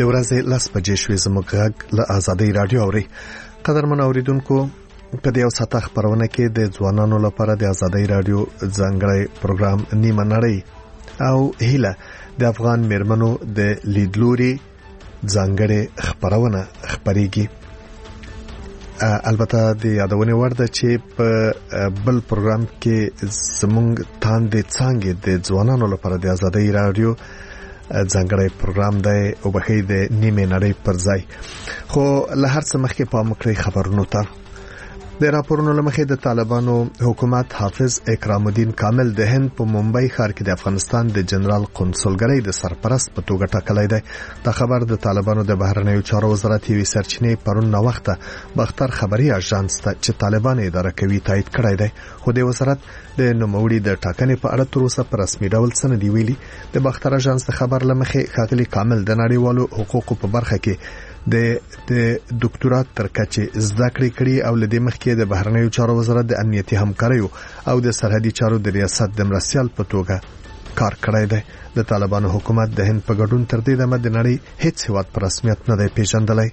د ورځې 10 بجې شوې زموږ غږ له آزادۍ رادیو اوري. قدرمن اوریدونکو، په دې یو ساعته خبرونه کې د ځوانانو لپاره د آزادۍ رادیو ځانګړی پروګرام نیمه نړۍ او هیله د افغان میرمنو د لیدلوري ځانګړی خبرونه خبريږي. البته د یادونه ورده چې په بل پروګرام کې زموږ تاندې څنګه د ځوانانو لپاره د آزادۍ رادیو ځانګړی پروګرام دی او بخې د نیمه نړۍ پر ځای. خو له هر څه مخکې په مکرې خبرونو ته د راپورونو لمخې د طالبانو حکومت حافظ اکرام الدین کامل د هند په ممبئی ښار کې د افغانستان د جنرال قونسلګرۍ د سرپرست په توګه ټاکلی دی. دا خبر د طالبانو د بهرنیو چارو وزارت یوې سرچینې پرون نوښته بختر خبري اژانس ته چې طالبان اداره کوي تایید کړی دی. خو د وزارت د نوموړي د ټاکنې په اړه تر اوسه په رسمي ډول څه نه دی ویلي. د بختر اژانس د خبر لمخې ښاغلي کامل د نړیوالو حقوقو په برخه کې د ډاکټرات تر کچې زده کړې او لدې مخکې د بهرنیو چارو وزارت د امنیتي همکاریو او د سرحدي چارو د ریاست د مرستیال په توګه کار کړی دی. د طالبانو حکومت د هند په ګډون تر دې دمه د نړۍ هیڅ هیواد په رسمیت نه دی پیژندلی.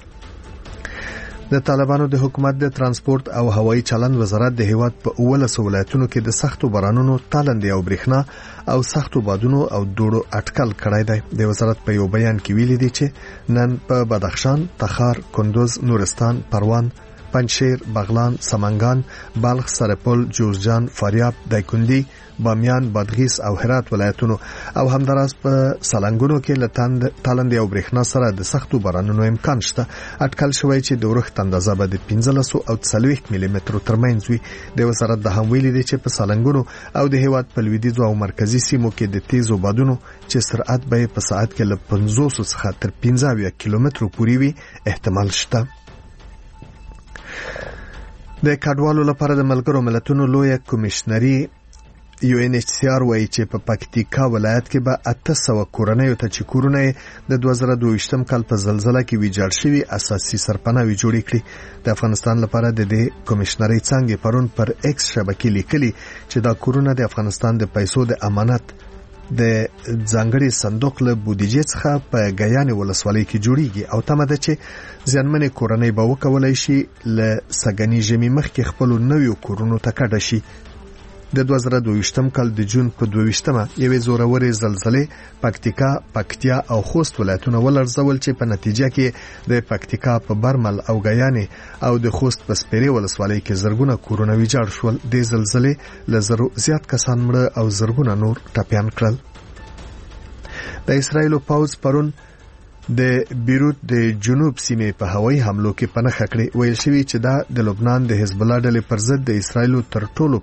د طالبانو د حکومت د ترانسپورت او هوایي چلند وزارت د هیواد په 19 ولایتونو کې د سختو بارانونو تالندې او برېښنا او سختو بادونو او دوړو اټکل کړی دی. د وزارت په یو بیان کې ویلي دی چې نن په بدخشان، تخار، کندوز، نورستان، پروان، پنجشیر، بغلان، سمنګان، بلخ، سرپل، جوزجان، فاریاب، دایکندي، بامیان، بادغیس او هرات ولایتونو او همداراز په سالنګونو کې لتاند تالند او برېښنا سره د سختو بارانونو امکان شته. اټکل شوی چې د ورښت اندازه به د 15 او 40 ملي مترو ترمنځ وي. د وزارت د هم ویلي دی چې په سالنګونو او د هیواد په لویدیځو او مرکزی سیمو کې د تیزو بادونو چې سرعت به په ساعت کې له 50 څخه تر 15 کیلومترو پورې وي احتمال شته. د کډوالو لپاره د ملګرو ملتونو لویه کمیشنري UNHCR وایي چې په پکتیکا ولایت کې به 800 کورنۍ ته چې کورونه د 2022م کال په زلزلہ کې ویجاړ شوي اساسي سرپناوي جوړ کړي. د افغانستان لپاره د دې کمیشنري څنګه پرون پر ایکس شبکې لیکلي چې دا کورونه د افغانستان د پیسو د امانت د ځانګړي صندوق له بودیجې څخه په غیان ولسوالۍ کې جوړیږي او تمه ده چې ځانمنې کورنۍ به وکولای شي له سګنی ژمي مخکې خپل نویو کورونو ته کډه شي. د 2022م کال د جون په 22مه یوې زورورې زلزلې پکتیا او خوست ولایتونه ولړزول چې په نتیجه کې د پکتیکا په برمل او غیانې او د خوست په سپیرې ولسوالۍ کې زرګونه کورونه ویجاړ شول. د زلزلې له زرو زیات کسان مړه او زرګونه نور ټپیان کړل. د اسرایل پوځ پرون د بیروت د جنوب سیمې په هوایي حملو کې پناه کړې. ویل شوی چې دا د لبنان د حزب الله ډلې پر ضد د اسرایل تر ټولو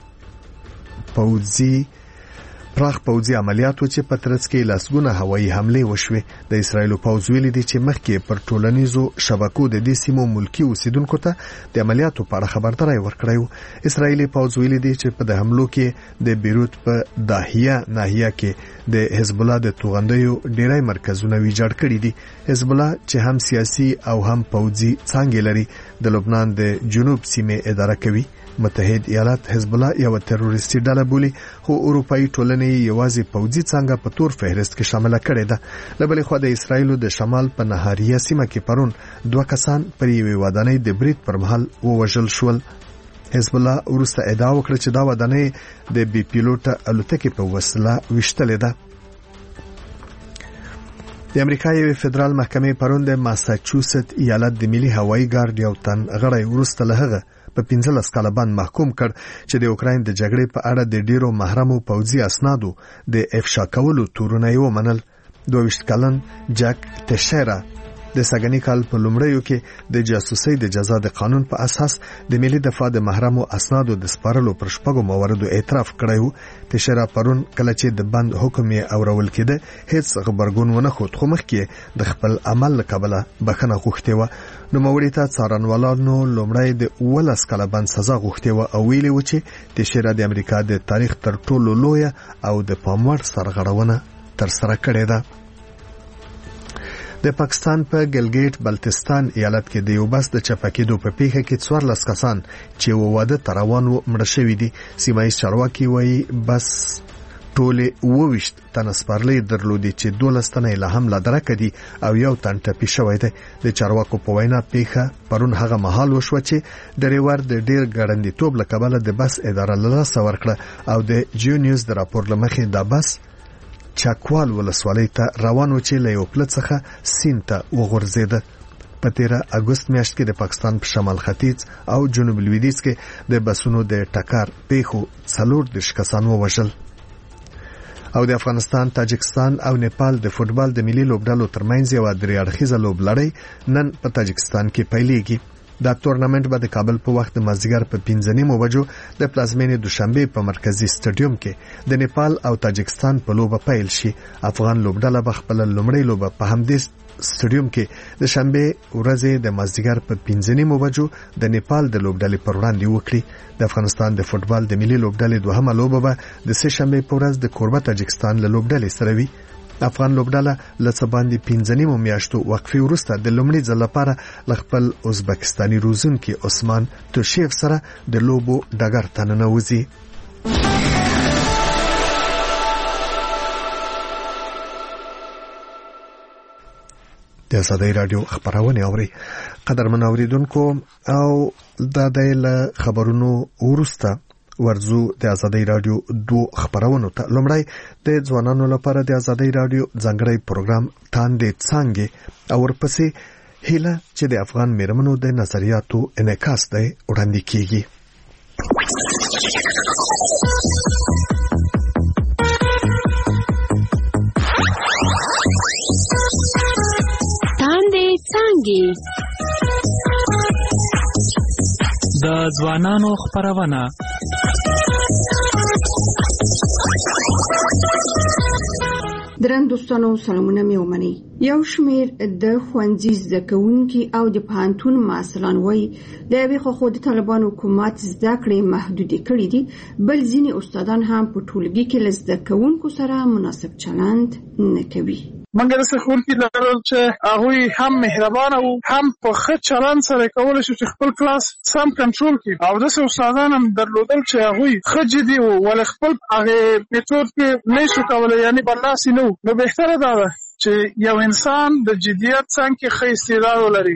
پراخ پوځي عملیاتو چې په ترڅ کې لاسګونه هوایي حمله وشوه. د اسرایل پوځ ویلي دی چې مخکې پر ټولنیزو شبکو د دې سیمو ملکی اوسیدونکو ته د عملیاتو په اړه خبرداري ورکړی. اسرایلی پوځ ویلي دی چې په د حملو کې د بیروت په داهیه ناحیه کې د حزب الله د توغندیو ډیری مرکزونه ویجاړ کړي دي. حزب الله چې هم سیاسي او هم پوځي څنګه لري د لبنان د جنوب سیمې اداره کوي. متحد ایالات حزب الله یو تروریستي ډله بولي، خو اروپאי ټولنې یوازې پوځي څنګه په تور فهرست کې شامل کړي ده. لبلې خو د اسرایل د شمال په نهاریه سیمه کې پرون 2 کسان پر یوې ودانۍ د برید پر مهال ووژل شول. حزب الله ورسته ادعا وکړه چې دا ودانۍ د بي پیلوټه الوتکې په وسیله وشتلې ده. د امریکا یو فدرال محکمې پرون د ماساچوست ایالت د ملي هوایي ګارد یو تن غړی ورسته له هغه په 15 کاله باندې محکوم کړ چې د اوکراین د جګړې په اړه د ډیرو محرمو پوځي اسنادو د افشا کولو تورونه یې ومنل. 22 کلن جک تشیرا د سګنی کال په لومړیو کې د جاسوسۍ د جزا د قانون په اساس د ملي دفاع د محرمو اسنادو د سپارلو پر شپږو مواردو اعتراف کړی. تشیرا پرون کله چې د بند حکم یې اورول کېده هیڅ خبرګون ونه خود خو مخکې د خپل عمل لپاره بخښنه غوښتې و. نو موري ته څارنوالانو لومړی د 19 کاله باندې سزا غوښتې و او ویلي و چې تشیرا د امریکا د تاریخ تر ټولو لویه او د پاموړ سرغړونه تر سره کړې ده. د پاکستان په ګلګیټ بلتستان ایالت کې د یو بس د چپکېدو په پیښه کې 14 کسان چې واده تروان مړ شوي دي. سیمایي چارواکي وایي بس ټوله 22 تن سپارلې درلودي چې 12 تن له حمله درک دي او یو تن ټپي شوی دی. د چارواکو په وینا پیښه پرون هغه مهال وشو چې ډریور د ډیر ګړندیتوب له کبله د بس اداره لاسه ورکړه او د جیو نیوز د راپور لمخې د بس چاکوال ولسوالۍ ته روان و چې له یو پل څخه سیند ته وغورځېده. په 13 اگست میاشت کې د پاکستان په شمال ختیځ او جنوب لویدیځ کې د بسونو د ټکر پیښو 40 کسان ووژل. او د افغانستان، تاجکستان او نیپال د فوتبال د ملي لوبډلو ترمنځ یو درې اړخیزه لوبلړۍ نن په تاجکستان کې پیلېږي. دا تورنمنت به د کابل په وخت د مازدیګر په 15 بجو د پلازمینې دوشنبه په مرکزی سټډیوم کې د نیپال او تاجکستان په لوبه پیل شي. افغان لوبډله به خپل لومړی لوبه په همدې سټډیوم کې د شنبه ورځې د مازدیګر په 15 بجو د نیپال د لوبډلې پر وړاندې وکړي. د افغانستان د فوتبال د ملي لوبډلې دوهمه لوبه به د سه شنبه په ورځ د کوربه تاجکستان له لوبډلې سره وي. افغان لوبډله لڅ باندې 15 میاشتو وقفه وروسته د لومړي ځل لپاره خپل ازبکستاني روزونکي عثمان توشیف سره د لوبو ډګر ته ننوځي. د آزادۍ رادیو خبرونه اوري. قدرمن اوریدونکو او د دایله خبرونو ورسته ورزو د آزادۍ رادیو 2 خبرونه ته. لومړی د ځوانانو لپاره د آزادۍ رادیو ځانګړی پروګرام تاندې څنګه او ورپسې هله چې د افغان میرمنو د نظریاتو انعکاس دی وړاندې کیږي. د ځوانانو خبرونه. درن دوستانو سلامونه مې ومني. یو شمیر د ښوونځي زده کوونکي او د پوهنتون محصلان وایي د یوې خوا د طالبان حکومت زده کړې محدودې کړې دي، بل ځینې استادان هم په ټولګي کې له زده کوونکو سره مناسب چلند نه کوي. منګه د ښوونکي لرل چې هغه هم مهربان او هم په ښه چلند سره کول شي چې خپل کلاس سم کنټرول کړي، او د استادان هم درلودل چې هغه ښه جدي او ول خپل هغه میتود کې نشو کولای، یعنی برلاسي نو بهتره ده چې یو انسان د جديت څنګه ښه استعداد ولري.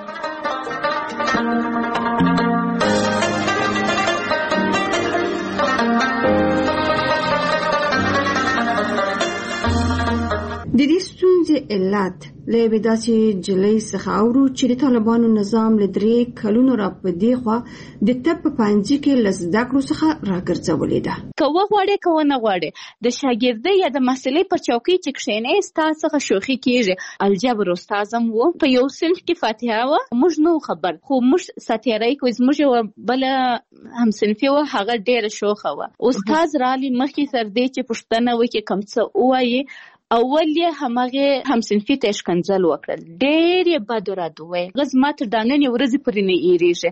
د دې ستونزې علت له بداسي جلې څخه اورو چې د طالبانو نظام له 3 کلونو را پدې خو د تپ پنځه کې لزده کړو څخه راګرځولې ده. کوه غواړي کوه نه غواړي د شاګردۍ یا د مسلې په چوکۍ چې کښېنې ستاسو څخه شوخي کیږي. الجبر استادم وو په یو صنف کې فاتحه و، موږ نو خبر خو موږ ساتیرای کوز موږ بل هم صنفي و، هغه ډېر شوخه و. استاد رالي مخکې تر دې چې پښتنه وکي کم څه وایي، اول یې همغه همصنفي ته شکنځل وکړل، ډېر یې بد رد وویل. غز ما تر دانګنې ورځې پورې نه ایریږي.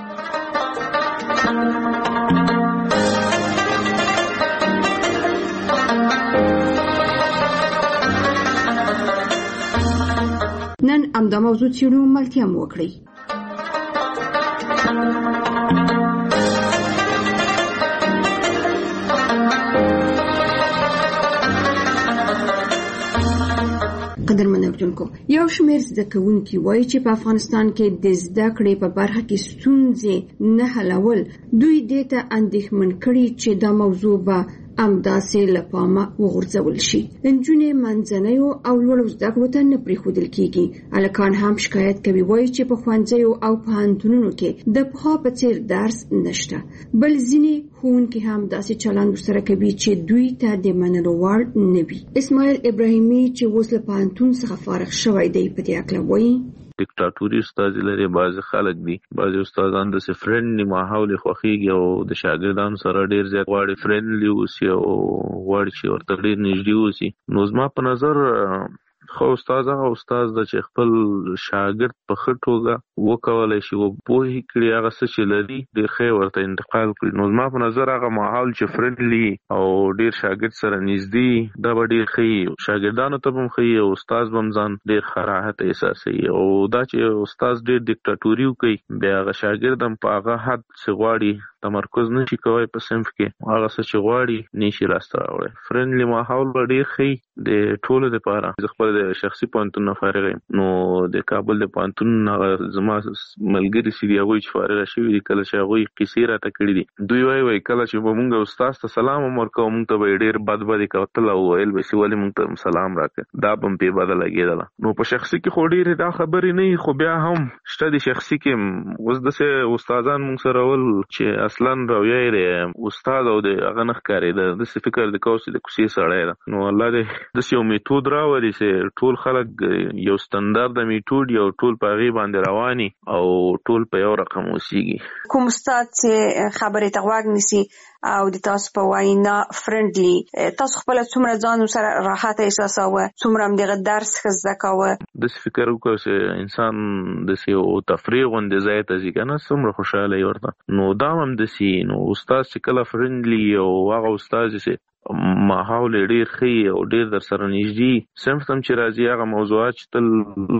نن امدا موضوع څیړو ملتیا مو وکړي. قدرمن اوریدونکو، یو شمیر زده کوونکي وایي چې په افغانستان کې د زده کړې په برخه کې ستونزې نه حلول دوی دې ته اندېښمن کړي چې دا موضوع به امداسې له پامه وغورځول شي. نجونې منځنیو او لوړو زده کړو ته نه پرېښودل کېږي. هلکان هم شکایت کوي، وایي چې په ښوونځیو او پوهنتونونو کې د پخوا په څېر درس نشته، بل ځینې ښوونکي هم داسې چلند ورسره کوي چې دوی ته د منلو وړ نه وي. اسماعیل ابراهیمي چې اوس له پوهنتون څخه فارغ شوی دی په دې اړه وایي ډیکټاتوري استاد لري، بعض خلک دي، بعض استادان د فرندلی ماحول خوخيږي او د شاګردانو سره ډیر زیات غواړي فرندلی اوسي او غواړي چې ورته ډیر نږدې اوسي. نو زما په نظر خو استاد د چې خپل شاګرد په خټوګه وکولای شي او په هی کړي هغه څه چې لري د خیر ورته انتقال کړي. نو زما په نظر هغه ماحول چې فرندلی او ډیر شاګرد سره نږدې دا به ډیر ښه شاګردانو ته هم ښه او استاد هم ځان ډیر خراحت احساسوي. او دا چې استاد ډیر ډیکټاتوري کوي بیا هغه شاګرد هم په هغه حد څه غواړي تمرکز نشي کوي په صنف کې هغه څه چې غواړي نشي لاسته راوړي. فرندلي ماحول به ډیر ښه د ټولو لپاره. زه خپل د شخصي پوهنتون نه فارغ یم، نو د کابل د پوهنتون زما ملګري چې دي هغوی چې فارغ شوي دي کله چې هغوی قصې راته کړي دي دوی وایي کله چې به مونږ استاد ته سلام هم ورکوو مونږ ته به یې ډېر بدې کتل او ویل به چې ولې مونږ ته سلام راکړه دا به هم پې بده لګېدله. نو په شخصي کې خو ډېرې دا خبرې نه وي، خو بیا هم شته د شخصي کې اوس داسې استادان مونږ سره ول چې اصلا رویه یې استاد او د هغه نه ښکارېده، داسې فکر د کوو چې د کوڅې سړی ده. نو الله دې داسې یو میتود راولي چې ټول خلک یو ستندرد میتود یو ټول په هغې باندې رواني او ټول په یو رقم اوسېږي. کوم استاد چې خبرې ته غوږ نیسي او د تاسو په وینا فرندلي، تاسو خپل څومره ځان سره راحت احساساوه، څومره هم دغه درس ښه زده کوه؟ داسې فکر وکړه چې انسان داسې یو تفریح غوندې ځای ته ځي که نه څومره خوشحاله وي ورته. نو دا هم داسې نو استاد چې کله فرندلي او هغه استاد چې ماحول ډیر ښه او ډیر در سره نږدې صنف ته چې راځي هغه موضوعات چې تل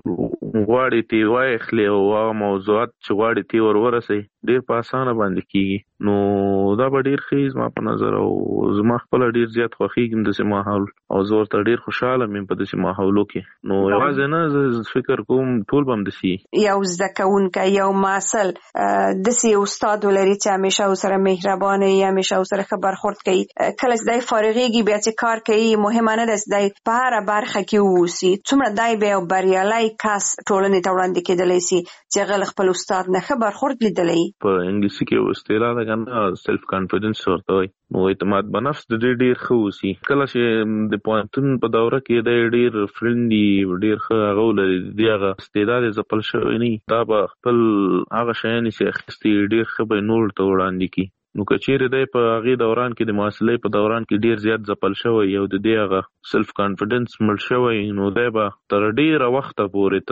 غواړي تی واخلي او هغه موضوعات چې غواړي تی ورسوي ډیر په اسانه باندې کیږي. نو دا به ډیر ښه زما په نظر او زما خپل ډیر زیات خوښیږم داسې ماحول او زه ورته ډیر خوشحاله یم په داسې ماحولو کې. نو یوازې نه زه فکر کوم ټول به هم داسې یو زده کوونکی یو محصل داسې استاد ولري چې همیشه ورسره مهربانه وي، همیشه ورسره ښه برخورد کوي، کله چې دی فارغېږي بیا چې کار کوي مهمه نه ده چې دی په هره برخه کې واوسي، څومره دی بیا یو بریالی کس ټولنې ته وړاندې کېدلی سي چې هغه له خپل استاد نه ښه برخورد لیدلی. په انګلیسي کې یو اصطلاح ده کنه سیلف کانفیډنس ورته وایي، نو اعتماد په نفس د ډېر ښه اوسي. کله چې د پوهنتون په دوره کې دی ډېر فرندلي ډېر ښه هغه ولري د هغه استعداد یې ځپل شوی نه وي، دا به خپل هغه شیان چې اخیستي ډېر ښه به یې نورو ته وړاندې کړي. نو که چیرې دی په هغې دوران کې د محصلۍ په دوران کې ډېر زیات ځپل شوی او د دې هغه سیلف کانفیډنس مړ شوی، نو دی به تر ډېره وخته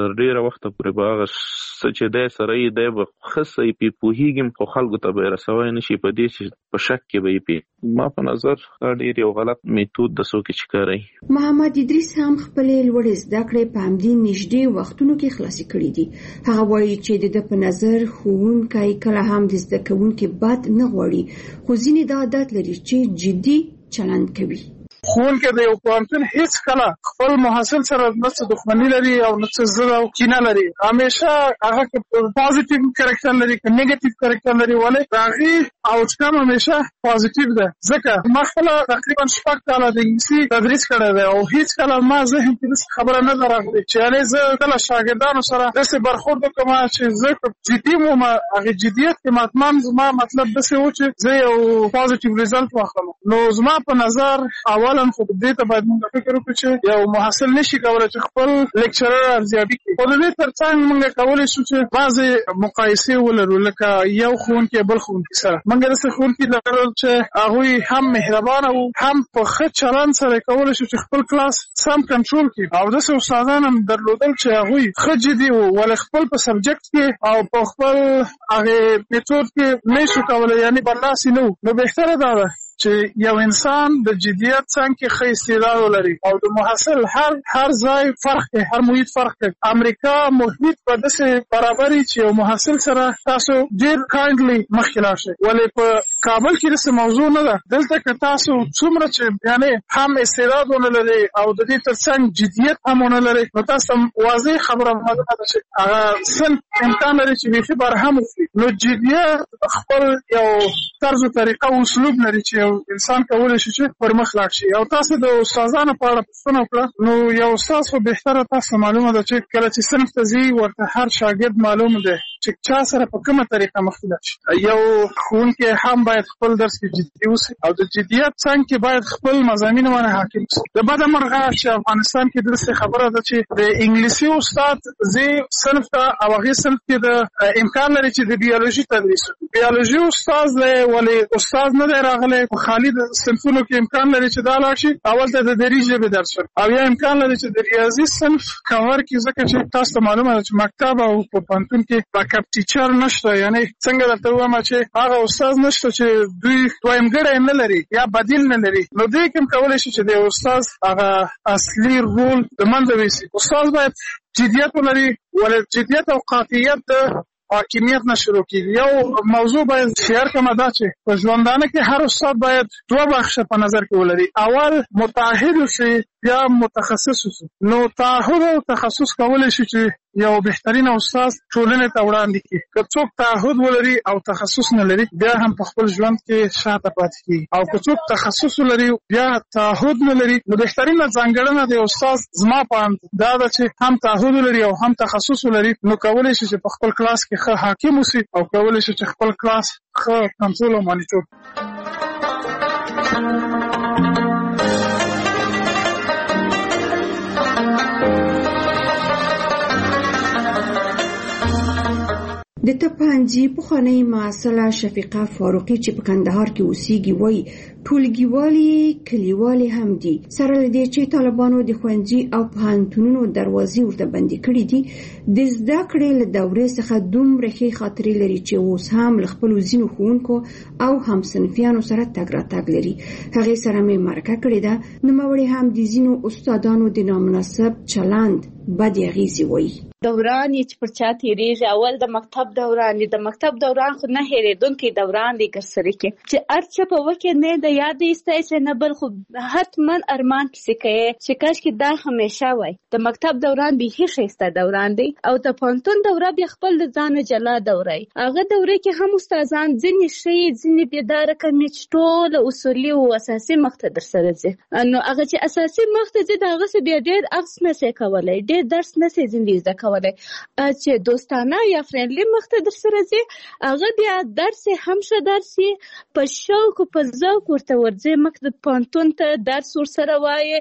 پورې به هغه څه چې دی سره یې دی به ښه څه یې پې پوهېږي خو خلکو ته به یې رسوی نه شي، په دې چې په شک کې به یې پې. ما په نظر دا ډېر یو غلط میتود د څوک چې کاروي. محمد ادریس هم خپلې لوړې زده کړې په همدې نږدې وختونو کې خلاصې کړې دي. هغه وایي چې د ده په نظر ښوونکی کله هم د زده کوونکي بد نه غواړي، خو ځینې دا عادت لري چې جدي چلند کوي. ښوونکی د یو پوهنتون هیڅ کله خپل محصل سره نه څه دښمني لري او نه څه ضد او کینه لري، همیشه هغه که پازیټیو کرکټر لري که نیګیټیو کرکټر لري، ولې د هغې آوټکم همیشه پازیټیو ده. ځکه ما خپله تقریبا 6 کاله د انګلیسي تدریس کړی دی او هیڅ کله ما ذهن کې داسې خبره نه ده راغلې چې یعنې زه کله شاګردانو سره داسې برخورد وکړم چې زه جدي وم، هغې جدیت کې ماتمام زما مطلب داسې و چې زه یو پازیټیو ریزلټ واخلم. نو زما په نظر اولا خو دې ته باید موږ فکر وکړو چې یو محصل نشي کولی چې خپل لیکچرر ارزیابي کړي، خو د دې تر څنګ موږ کولی شو چې بعضې مقایسې ولرو، لکه یو ښوونکی بل ښوونکي سره. موږ داسې ښوونکي لرل چې هغوی هم مهربانه وو، هم په ښه چلند سره کولی شو چې خپل کلاس سم کنټرول کړي، او داسې استادان هم درلودل چې هغوی ښه جدي وو ولې خپل په سبجیکټ کې او په خپل هغې میتود کې نه شو کولی، یعنې برلاسي نه وو. نو بهتره دا ده چې یو انسان د جدیت څنګ کې ښه استعداد ولري او د محصل هر ځای فرق کوي، هر محیط فرق کوي. امریکا محیط په داسې برابري چې یو محصل سره تاسو ډېر کایندلی مخکې لاړ شئ، ولې په کابل کې داسې موضوع نه ده. دلته که تاسو څومره چې یعنې هم استعداد ونه لري او د دې تر څنګ جدیت هم ونه لري، نو تاسو واضح خبره معلومه ده چې هغه صنف امکان لري چې بیخي برهم وکړي. نو جدیت خپل یو طرز و طریقه او اسلوب لري چې انسان کولی شي چې پر مخ لاړ شي. او تاسو د استادانو په اړه پوښتنه وکړه، نو یو استاد خو بهتره تاسو معلومه ده چې کله چې صنف ته ځي ورته هر شاګرد معلومه ده چې چا سره په کومه طریقه مخکې لاړ شي. یو ښوونکی هم باید خپل درس کې جدي اوسي او د جدیت څنګ کې باید خپل مضامین باندې حاکم اوسي. د بده مرغه چې افغانستان کې داسې خبره ده چې د انګلیسي استاد ځي صنف ته او هغې صنف کې د امکان لري چې د بیولوژي تدریس وکړي. بیولوژي استاد دی ولې استاد نه دی راغلی، خالي د صنفونو کې امکان لري چې دا لاړ شي اول ته د دري ژبې درس ورکړي، او یا امکان لري چې د ریاضي صنف کور کړي، ځکه چې تاسو ته معلومه ده چې مکتب او په پوهنتون کې بیکاپ ټیچر نشته، یعنې څنګه درته ووایم چې هغه استاد نشته چې دوی دویمګړی نه لري یا بدیل نه لري. نو دوی کوم کولی شي چې د استاد هغه اصلي رول د منځه ویسي. استاد باید جدیت ولري، ولې جدیت او قاطعیت د حاکمیت نه شروع کیږي. یو موضوع باید شیار کومه دا چې په ژوندانه کې هر استاد باید دوه بخشه په نظر کې ولري. اول متعهد شي یا متخصص شي. نو تعهد او تخصص کولای شي چې یو بهترین استاد ټولنې ته وړاندې کړي. که څوک تعهد ولري او تخصص نه لري بیا هم په خپل ژوند کې شاته پاتې کیږي، او که څوک تخصص ولري بیا تعهد نه لري. نو بهترینه ځانګړنه د استاد زما په اند دا ده چې هم تعهد ولري او هم تخصص ولري. نو کولای شي چې په خپل کلاس کې ښه حاکم اوسي او کولای شي چې خپل کلاس ښه کنټرول او مانیټور. د تپانجي پخوانۍ معاصله شفیقه فاروقي چې په کندهار کې اوسېږي وایي ټولګیوالي کلیوالي هم دي. سره له دې چې طالبانو د ښوونځي او پوهنتونونو دروازې ورته بندې کړې دي، د زده کړې له دورې څخه دومره ښې خاطرې لري چې اوس هم له خپلو ځینو ښوونکو او همصنفیانو سره تګ راتګ لري. هغې سره مې مرکه کړې ده. نوموړې هم د ځینو استادانو د نامناسب چلند بدې اغېزې وایي. دوران چې پر چا تیریږي، اول د مکتب دوران دی. د مکتب دوران خو نه هېرېدونکی دوران دی ګرسره کې چې ارچه په وکه نه د یاد ایستای چې نه بل خو حتما ارمان پسې کوي چې کاشکې دا همیشه وای. د مکتب دوران بیخي ښایسته دوران دی، او د پوهنتون دوره بیا خپل د ځانه جلا دوره ای. هغه دوره کې هم استادان ځینې ښې ځینې بېداره کمې چې ټوله اصولي او اساسي مخ ته درسره ځي. نو هغه چې اساسي مخ ته ځي د هغسې بیا ډېر اخذ نسي کولی، ډېر درس نسي ځینې زده کولی. چې دوستانه یا فرندلي مخ ته درسره ځي هغه بیا درس هم ښه درس یې په شوق او په ذوق ورته ورځي. مکتب پوهنتون ته درس ورسره وایي،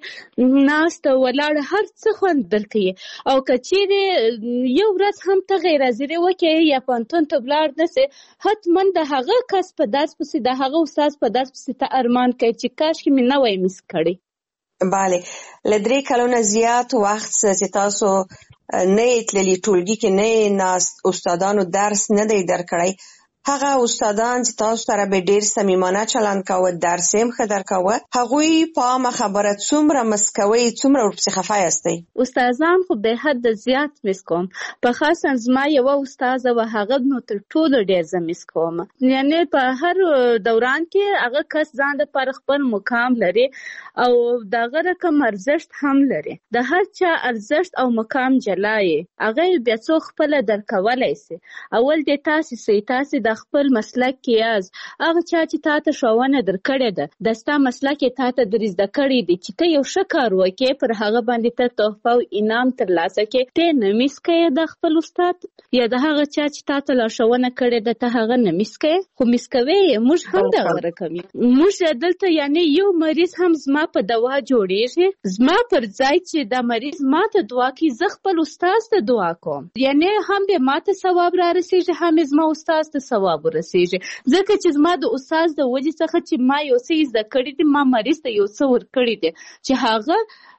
ناسته ولاړه هر څه خوند درکوي. او که چیرې یو ورځ هم ته غیر حاضري وکړې یا پوهنتون ته ولاړ نسې، حتما د هغه کس په درس پسې د هغه استاد په درس پسې ته ارمان کوي چې کاشکې مې نه وای مس کړی. بله، له 3 کلونو زیات وخت چې تاسو نه تللی ټولګي کې نه ناست، استادانو درس نه دی درکړی، هغه استادان چې تاسو سره به ډیر صمیمانه چلند کاوه، درس هم ښه درکاوه، هغوی په عامه خبره څومره مسکوي، څومره ورپسې خفه یاستئ؟ استادان خو به حد زیات مس کوم. په خاصه زما یوه استاده وه، هغه نو تر ټولو ډیر زه مس کوم. یعنې په هر دوران کې هغه کس ځان دپاره خپل مقام لري او د هغه رقم ارزښت هم لري. د هر چا ارزښت او مقام جلا یې، هغه بیا څوک خپله درکولی سي. اول دې تاسې سئ، تاسې د خپل مسلک کې یاست. هغه چا چې تا ته ښوونه درکړې ده، د ستا مسلک یې تا ته در زده کړی دی چې ته یو ښه کار وکړې، پر هغه باندې ته تحفه او انعام ترلاسه کړې، ته نه میس کوې د خپل استاد، یا د هغه چا چې تا ته لارښوونه کړې ده ته هغه نه میس کوې، خو میس کوې یې. موږ هم دغه رقم یو. موږ دلته یعنې یو مریض هم زما په دوا جوړېږي، زما پر ځای چې دا مریض ما ته دعا کوي، زه خپل استاد ته دعا کوم. یعنې هم به ما ته ثواب را رسېږي، هم زما استاد ته ثواب ورسېږي. ځکه چې زما د استاد د وجې څخه چې ما یو څه زده کړي دي، ما مریض ته یو څه ورکړي دي چې هغه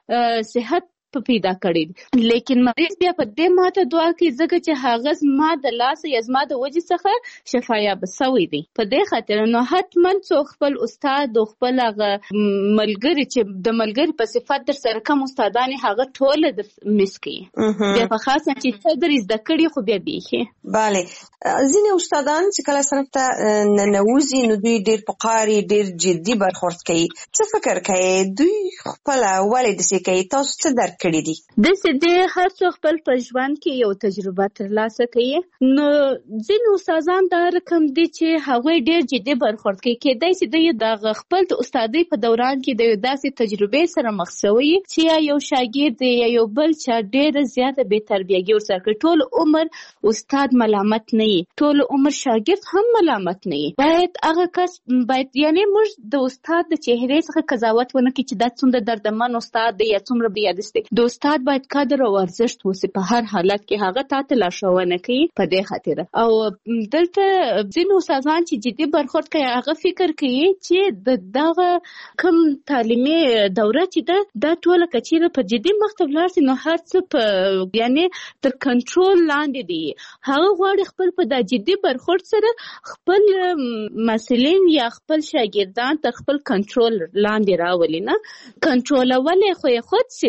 صحت په پیدا کړی دي. لیکن مریض بیا په دې ماته دعا کوي ځکه چې هغه زما د لاسه یا زما د وجې څخه شفایاب سوی دی. په دې خاطر نو حتما څوک خپل استاد او خپل هغه ملګري چې د ملګري په صفت در سره کوم استادان هغه ټول د مس کوي. بیا په خاصه چې ته در زده کړي خو بیا بیخي. بله، ځینې استادان چې کله صنف ته ننوځي نو دوی ډېر په قاري ډېر جدي برخورد کوي. څه فکر کوي دوی خپله ولې داسې کوي؟ تاسو څه درک کړي دي؟ داسې دی هر څوک خپل په ژوند کې یو تجربه ترلاسه کوي. نو ځینې استادان دا رقم دي چې هغوی ډېر جدي برخورد کوي. کېدای شي دوی د خپل د استادۍ په دوران کې د یو داسې تجربې سره مخ شوي چې یا یو شاګرد دی یا یو بل چا ډېره زیاته بې تربیهګي ورسره کړي. ټول عمر استاد ملامت نه وي، ټول عمر شاګرد هم ملامت نه وي. باید هغه کس یعنې موږ د استاد د چهرې څخه قضاوت ونه کړي چې دا څومره دردمن استاد دی یا څومره بېیادست دی. د استاد باید قدر او ارزښت وسي په هر حالت کې. هغه تا ته لارښوونه کوي په دې خاطر. او دلته ځینې استادان چې جدي برخورد کوي هغه فکر کوي چې دغه کوم تعلیمي دوره چې ده دا ټوله که چېرې په جدي مخ ته ولاړ سي نو هر څه په یعنې تر کنټرول لاندې دي. هغه غواړي خپل په دا جدي برخورد سره خپل مسلین یا خپل شاګردان تر خپل کنټرول لاندې راولي. نه کنټرولول یې خو یې خود سي په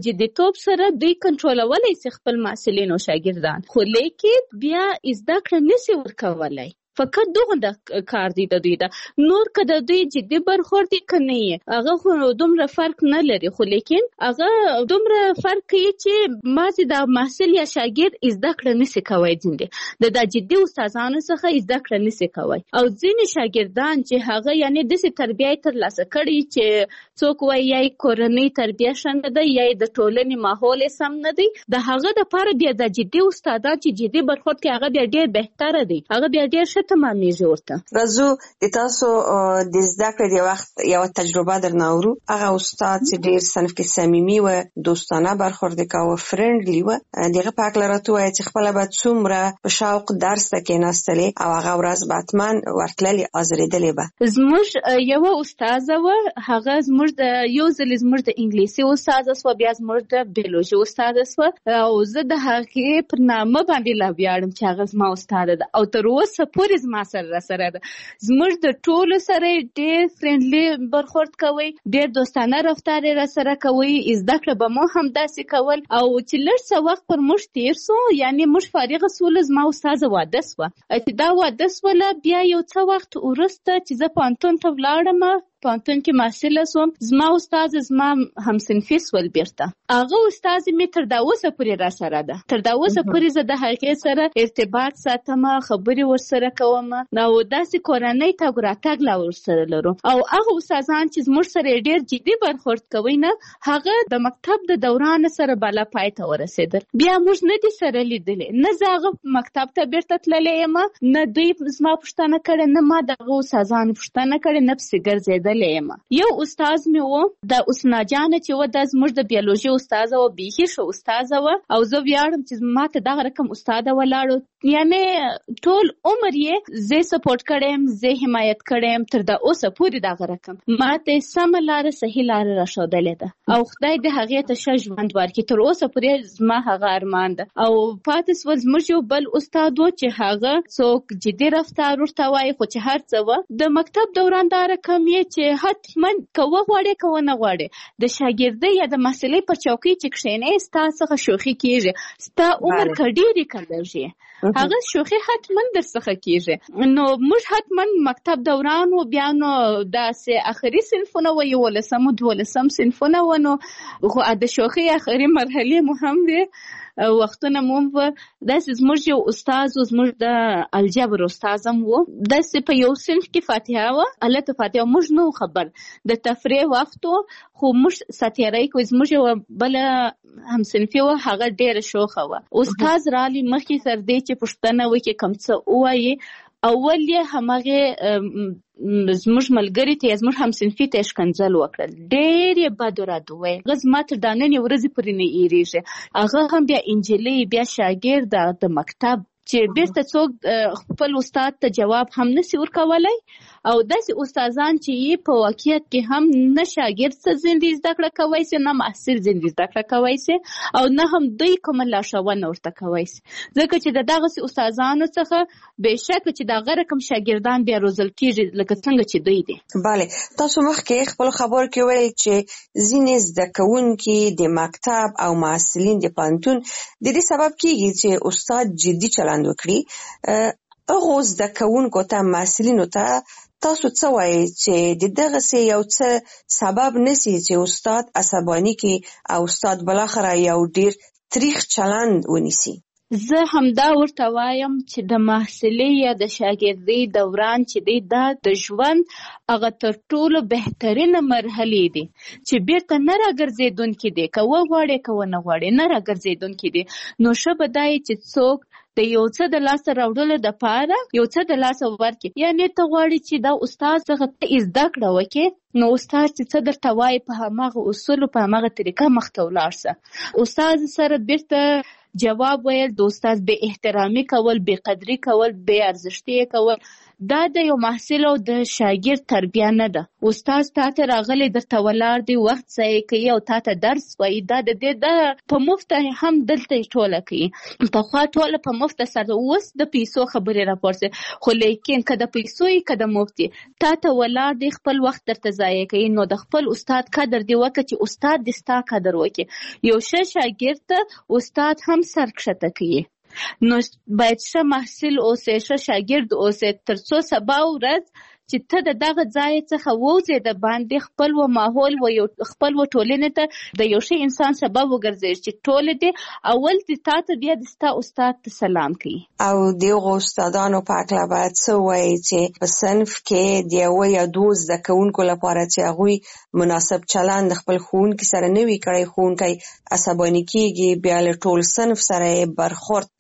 جديتوب سره دوی کنټرولولای شي خپل محصلین او شاګردان، خو لیکن بیا زده کړه نشي ورکولای. فقط دغه کار دی د دوی دا نور که د دوی جدي برخورد کنه هغه خو دومره فرق نه لري، خو لیکن هغه دومره فرق کوي چې مازې د محصل یا شاګرد زده کړه نشي کوي، ځینې د جدي استادانو څخه زده کړه نشي کوي، او ځینې شاګردان چې هغه یعنی داسې تربیه ترلاسه کړي چې څوک وایي یا کورنۍ تربیه ښه نه ده یا د ټولنې ماحول سم نه دی، د هغه دپاره بیا د جدي استادان چې جدي برخورد کوي هغه بیا ډېر بهتره دی، هغه بیا ډېر تمامېږي ورته. راځو د تاسو د زده کړې د وخت یو تجربه درنه اورو. هغه استاد چې ډېر صنف کې صمیمي و، دوستانه برخورد کاوه، فرندلی و، دغه په هکله راته ووایه چې خپله به څومره په شوق درس ته کېناستلې او هغه ورځ به حتما ورتللې ازرېدلې به. زموږ یوه استاده وه، هغه زموږ د یو ځلې زموږ د انګلیسي استاده سوه، بیا زموږ د بیولوژي استاده سوه، او زه د هغې پر نامه باندې لا ویاړم چې هغه زما استاده ده او تر اوسه پورې زما سره ده. زموږ د ټولو سره ډېر فرندلی برخورد کوي، ډېر دوستانه رفتار را سره کوي، زده کړه به مو هم داسې کول، او چې لږ څه وخت پر موږ تېر سو یعنی موږ فارغه سوله زما استاده واده سوه، چې دا واده سوله بیا یو څه وخت وروسته چې زه پوهنتون ته ولاړم، پوهنتون کې محصله سوم، زما استاد زما همصنفي سول، بیرته هغه استاد مې تر دا اوسه پورې را سره ده، تر دا اوسه پورې زه د هغې سره ارتباط ساتم، خبرې ورسره کوم، نو داسې کورنۍ تګ راتګ لا ورسره لرو. او هغه استادان چې زموږ سره ډېر جدي برخورد کوي نه، هغه د مکتب د دوران سره بالا پای ته ورسېدل، بیا موږ نه دي سره لیدلې، نه زه هغه مکتب ته بیرته تللی یم، نه دوی زما پوښتنه کړې، نه ما د هغه استادانو پوښتنه کړې، نه پسې ګرځېدل. یو استاد مې و د حسنا جانه چې و د زموږ د بیولوژي استاده و، بیخي ښه استاده و، او زه ویاړم چې ما ته دغه رقم استاده ولاړو، یعنی ټول عمر یې زه سپورټ کړم، زه حمایت کړم، تر دا اوسه پورې دغه رقم ما ته سمه لاره صحیح لاره راښودلې ده، او خدای دې هغې ته ښه ژوند ورکړي، تر اوسه پورې زما هغه ارمان ده. او پاتې سول زموږ یو بل استاد و چې هغه څوک جدي رفتار ورته وایي، خو چې هر څه و د مکتب دوران دا رقم یې چې حتما که وغواړې که ونه غواړې د شاګردۍ یا د محصلۍ په چوکۍ چې کښېنې ستا څخه شوخي کېږي، ستا عمر که ډېرې که لږ هغه شوخي حتما در څخه کېږي. نو موږ حتما مکتب دوران و، بیا نو داسې اخري صنفونه و، 11 و 12 صنفونه و، نو خو د شوخي اخري مرحلې مو هم دی وختونه مو داسې زموږ یو استاد و، زموږ د الجبر استاد هم و، داسې په یو صنف کې فاتحه وه، هلته فاتحه موږ نه خبر د تفریح وخت و، خو موږ ساتیرۍ کوو، زموږ یوه بله همصنفي وه هغه ډېره شوخه وه، استاد رالی مخکې تر دې چې پوښتنه وکړي کوم څه ووایي، اول یې همغې زموږ ملګري ته زموږ همصنفي ته ښکنځل وکړل، ډېر یې بد ورته وویل، هغه زما تر دا نننۍ ورځې پورې نه هېرېږي. هغه هم بیا انجلۍ، بیا شاګرده د مکتب چې بیرته څوک خپل استاد ته جواب هم نشي ورکولی، او داسې استادان چې په واقعیت کې هم نه شاګرد څه زندې زده کړه کوی سي، نه محصل زندې زده کړه کوی سي، او نه هم دوی کومه لارښوونه ورته کوی سي، ځکه چې د دغسې استادانو څخه بېشکه چې دغه رقم شاګردان بیا روزل کېږي لکه څنګه چې دوی دي. بله، تاسو مخکې خپل خبرو کې ویل چې ځینې زده کوونکي د مکتب او محصلین د پوهنتون د دې سبب کېږي چې استاد جدي چلند وکړي. هغو زده کوونکو ته، محصلینو ته تاسو څه وایي چې د دغسې یو څه سبب نشي چې استاد عصباني کړي او استاد بالاخره یو ډېر تریخ چلند ونیسي؟ زه همدا ورته وایم چې د محصلۍ یا د شاګردۍ دوران چې دی دا د ژوند هغه تر ټولو بهترینه مرحلې دي چې بیرته نه راګرځېدونکي دي، که وغواړې که ونه غواړې نه راګرځېدونکي دي. نو ښه به دا چې څوک د یو څه د لاسه راوړلو دپاره یو څه د لاسه ورکړي، یعنې ته غواړې چې دا استاد څخه ته زده کړه وکړې، نو استاد چې څه درته وایي په هماغه اصولو په هماغه طریقه مخته ولاړ شه. استاد سره بیرته جواب ویل، د استاد بې احترامي کول، بې قدري کول، بې ارزښتي کول، دا د یو محصل او د شاګرد تربیه نه ده. استاد تاته راغلی درته ولاړ دی، وخت ضایع کوي او تاته درس وایي. دا د دې د په مفته هم دلته ټوله کوي. پخوا ټوله په مفته سره، اوس د پیسو خبرې راپورځي. خو لیکن که د پیسو یې که د مفتي تاته ولاړ دی، خپل وخت درته ضایع کوي. نو د خپل استاد قدر دی وکړه چې استاد دې ستا قدر وکړي. یو ښه شاګرد ته استاد هم سر کښته کوي. نو باید ښه محصل اوسې، ښه شاګرد اوسې، تر څو سبا ورځ چې ته د دغه ځای څخه ووځې د باندې خپل و ماحول و یو خپل و ټولنې ته د یو ښه انسان سبب وګرځې چې ټول دې اول دې تا ته بیا د ستا استاد ته سلام کوي. او د هغو استادانو په هکله باید څه ووایي چې په صنف کې د یوه یا دوو زده کوونکو لپاره چې هغوی مناسب چلند خپل ښوونکي سره نه وي کړی، ښوونکی عصباني کېږي، بیا له ټول صنف سره یې برخورد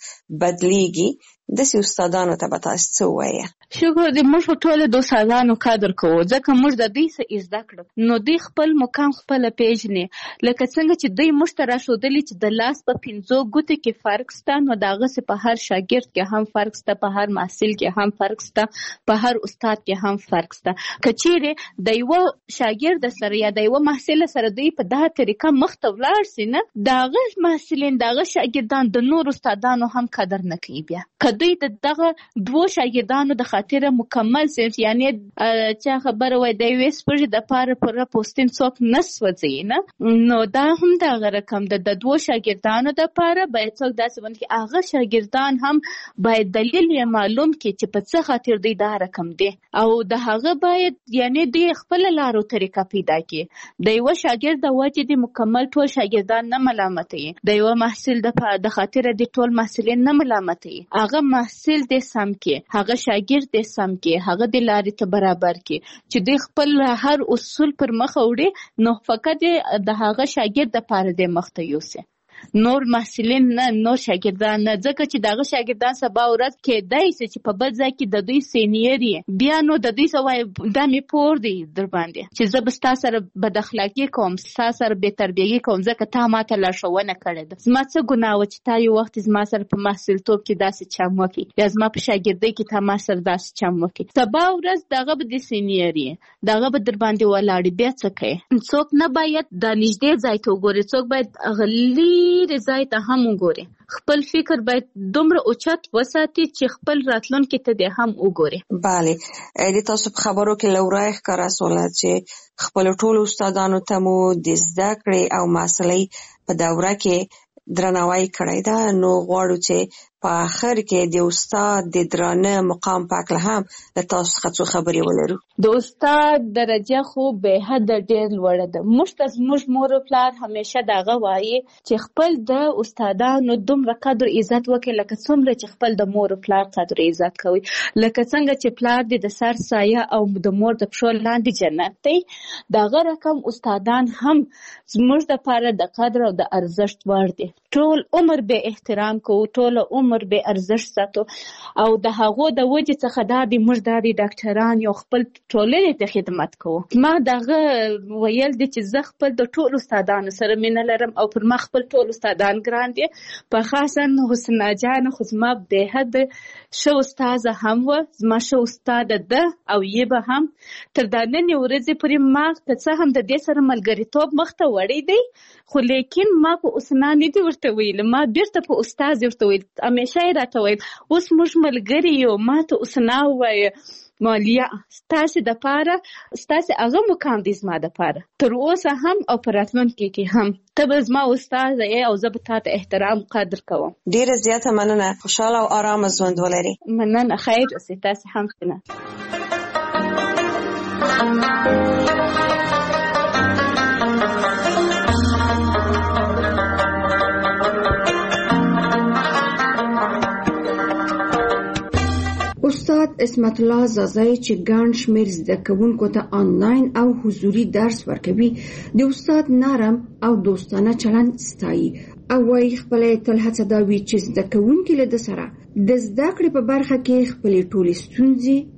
بدلیږي. داسې استادانو ته به تاسو څه ووایه؟ شکر دې، موږ ټول د استادانو قدر کوو، ځکه موږ د دوی څه زده کړو. نو دوی خپل مقام خپله پیژني. لکه څنګه چې دوی موږ ته راښودلي چې د لاس په 5 ګوتو کې فرق شته، نو د هغسې په هر شاګرد کې هم فرق شته، په هر محصل کې هم فرق شته، په هر استاد کې هم فرق شته. که چیرې د یوه شاګرد سره یا د یوه محصل سره دوی په دغه طریقه مخ ته ولاړ سي، نه د هغه محصلین د هغه شاګردان د نور استادانو هم قدر نه کوي. بیا که دوی د دغه 2 شاګردانو د خاطره مکمل صنف، یعنی چا خبره وای د یوې سپږې دپاره پوره پوستین څوک نه سوځوي، نه، نو دا هم دغه رقم ده. د 2 شاګردانو دپاره باید څوک داسې ونه کړي، هغه شاګردان هم باید دلیل یې معلوم کړي چې په څه خاطر دوی دا رقم دی، او د هغه باید یعنی دوی خپله لار او طریقه پیدا کړي. د یوه شاګرد د وجې د مکمل ټول شاګردان نه ملامتوي، د یوه محصل د خاطره د ټول محصلین نه ملامتوي. هغه محصل دې سم کې، هغه شاګرد دې سم کې، هغه د لارې ته برابر کې چې دوی خپل هر اصول پر مخ وړي. نو فقط د هغه شاګرد دپاره دې مخ ته یوسي، نور محصلین نه، نور شاګردان نه. ځکه چې دغه شاګردان سبا ورځ کېدای شي چې په بل ځای کې د دوی سینیر یې، بیا نو د دوی څه وایي دا مې پور دی در باندې چې زه به ستا سره بد اخلاقي کوم، ستا سره بې تربیهي کوم، ځکه تا ما ته لارښوونه کړې ده. زما څه ګناه وه چې تا یو وخت زما سره په محصلتوب کې داسې چم وکړي، یا زما په شاګردۍ کې تا ما سره داسې چم وکړي. سبا ورځ دغه به د سینیر یې، دغه به در باندې ولاړې، بیا څه کوي؟ څوک نه باید د نږدې ځای ته وګوري، څوک باید غلی ځای ته هم وګوري. خپل فکر باید دومره اوچت وساتي چې خپل راتلونکي ته دې هم وګوري. بله، د تاسو په خبرو کې له ورایه ښکاره سوله چې خپلو ټولو استادانو ته مو د زده کړې او محصلۍ په دوره کې درناوی کړی ده. نو غواړو چې په آخر کې د استاد د درانه مقام په هکله هم له تاسو څخه څو خبرې ولرو. د استاد درجه خو به حده ډېر لوړه ده. موږ ته زموږ مور او پلار همیشه دغه وایي چې خپل د استادانو دومره قدر عزت وکړي لکه څومره چې خپل د مور او پلار قدر عزت کوي. لکه څنګه چې پلار دې د سر سایه او د مور د پښو لاندې جنت دی، دغه رقم استادان هم زموږ دپاره د قدر او د ارزښت وړ دي. ټول عمر به احترام کوو، ټول عمر به ارزښت ساتو، او د هغو د وجې څخه دا دی موږ دا د ډاکټران یو خپل ټولنې ته خدمت کوو. ما دغه ویل دي چې زه خپل د ټول استادانو سره مینه لرم او پر ما خپل ټول استادان ګران دي. په خاصا حسنا جان خو زما به حد ښه استاده هم وه، زما ښه استاده ده او یې به هم تر دا نننۍ ورځې پورې ما که څه هم د دې سره ملګریتوب مخ ته وړی دی، خو لیکن ما په حسنا نه دي ورته ویل، ما بیرته په استاد ورته ویل، همیشه یې راته ویل اوس موږ ملګري یو، ما ته حسنا ووایه مالیا ستاسې دپاره ستاسې هغه مقام دی زما دپاره تر اوسه هم او په راتلونکي کې هم. ته به زما استاده یې او زه به تا ته احترام قدر کوم. ډېره زیاته مننه، خوشحاله او ارامه ژوند ولري. مننه، خیر اوسئ، تاسې هم ښه. استاد اسمت الله زازای چې ګڼ شمېر زده کوونکو ته آنلاین او حضوري درس ورکوي، د استاد نرم او دوستانه چلند ستایي او وايي خپله یې تل هڅه دا وي چې زده کوونکي له ده سره د زده کړې په برخه کې خپلې ټولې ستونزې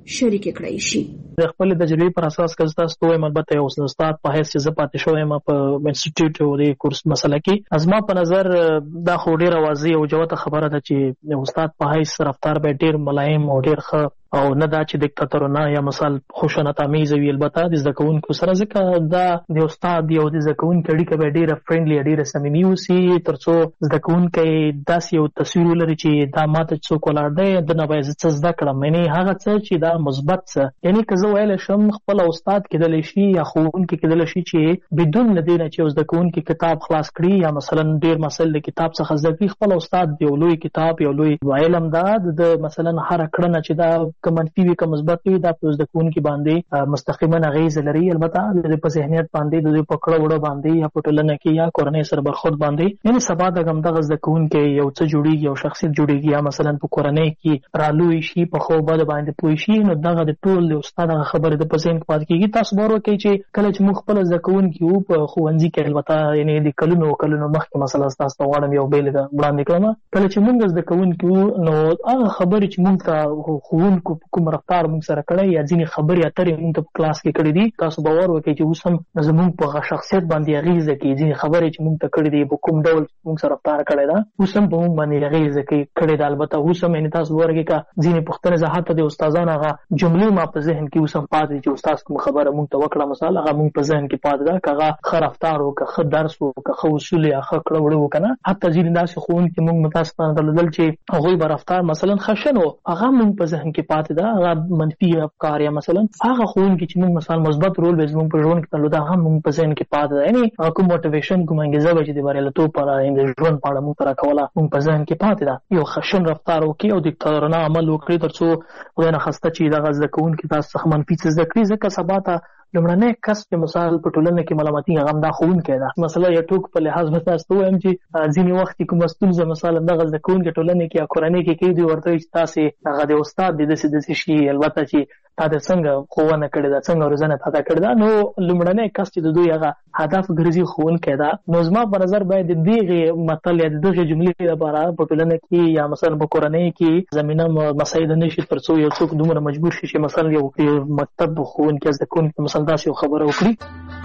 شریک کړئ شي. د خپل تجربې پر اساس که تاسو ته وایم، البته یو استاد په حیث چې زه پاتې شوی یم په انسټیټیوټ او د کورس مسله کې، از ما په نظر دا خو ډېره واضح او جوته خبره ده چې د استاد په حیث رفتار به ډېر ملایم او ډېر ښه او نه دا چې دیکتاتورانه یا مثال خشونت آمیز وي. البته د زده کوونکو سره ځکه دا د استاد او د زده کوونکو اړیکه به ډېره فرینډلي ډېره صمیمي اوسي، تر څو زده کوونکی داسې یو تصویر ولري چې دا ماته څوک ولاړ دی دنه باید زه څه زده کړم، یعنې هغه څه چې دا مثبت څه، یعنې که زه ویلی شم خپل استاد کېدلی شي یا ښوونکی کېدلی شي چې بدون له دې نه چې یو زده کوونکي کتاب خلاص کړي یا مثلا ډېر مسایل د کتاب څخه زده کړي، خپل استاد یو لوی کتاب یو لوی علم دا د مثلا هره کړنه چې دا که منفي وي که مثبت وي دا په زده کوونکي باندې مستقیما اغېزه لري. البته د دوی په ذهنیت باندې د دوی په کړه وړه باندې یا په ټولنه کې یا کورنۍ سره برخورد باندې، یعنې سبا د همدغه زده کوونکی یو څه جوړېږي، یو شخصیت جوړېږي یا مثلا په کورنۍ کې رالوی شي، په ښو بدو باندې پوه شي، نو دغه د ټول د استاد هغه خبرې د په ذهن کې پاتې کېږي. تاسو باور وکړئ چې کله چې موږ خپله زده کوونکي وو په ښوونځي کې، البته یعنې د کلونو مخکې مثلا تاسو ته غواړم یو بېلګه وړاندې کړم، کله چې موږ زده کوونکي وو نو هغه خبرې چې موږ ته ښوونکو کوم رفتار موږ سره کړی یا ځینې خبرې اترې موږ ته په کلاس کې کړي دي، تاسو باور وکړئ چې اوس هم زموږ په شخصیت باندې اغېزه کوي. ځینې خبرې چې موږ ته کړي دي په کوم ډول موږ سره رفتار کړی ده اوس هم په موږ باندې اغېزه کړې ده. البته اوس هم یعنې تاسو باور وکړئ که ځینې پوښتنې زه حتی د استادانو هغه جملې ما په ذهن کې اوس هم پاتې دي چې استاد کوم خبره موږ ته وکړه مثال هغه موږ په ذهن کې پاتې ده، که هغه ښه رفتار و که ښه درس و که ښه اصول یا ښه کړه وړه و که نه. حتی ځینې داسې ښوونکي موږ متاسفانه درلودل چې هغوی به رفتار مثلا خشن و هغه موږ په ذهن کې پاتې ده، هغه منفي افکار یا مثلا هغه ښوونکي چې موږ مثلا مثبت رول به زموږ په ژوند کې درلوده هغه موږ په ذهن کې پاتې ده، یعنې کوم موټیویشن کوم انګېزه به چې د بریالیتوب په اړه د ژوند په اړه موږ ته راکوله موږ په ذهن کې پاتې ده. یو خشن رفتار وکړي او دیکتاتورانه عمل وکړي تر څو خدای نخواسته چې دغه زده کوونکي تاسو څخه منفي څه زده کړي، ځکه سبا ته لومړنی کس چې مثال په ټولنه کې ملامتي هغه دا ښوونکی ده. مثلا یو ټوک په لحاظ به تاسو ته ووایم چې ځینې وخت کې کومه ستونزه مثلا دغه زده کوونکي ټولنې کې یا کورنۍ کې کوي، دوی ورته وایي چې تاسې هغه د استاد د داسې شي، البته چې تا د څنګه ښوونه کړې ده څنګه روزنه تا ته کړې ده، نو لومړنی کس چې د دوی هغه هدف ګرځي ښوونکی ده. نو زما په نظر باید د دغې متل یا د دغې جملې لپاره په ټولنه کې یا مثلا په کورنۍ کې زمینه مساعد نه شي تر څو یو څوک دومره مجبور شي چې مثلا یو مکتب ښوونکی زده کوونکي مثلا داسې یو خبره وکړي.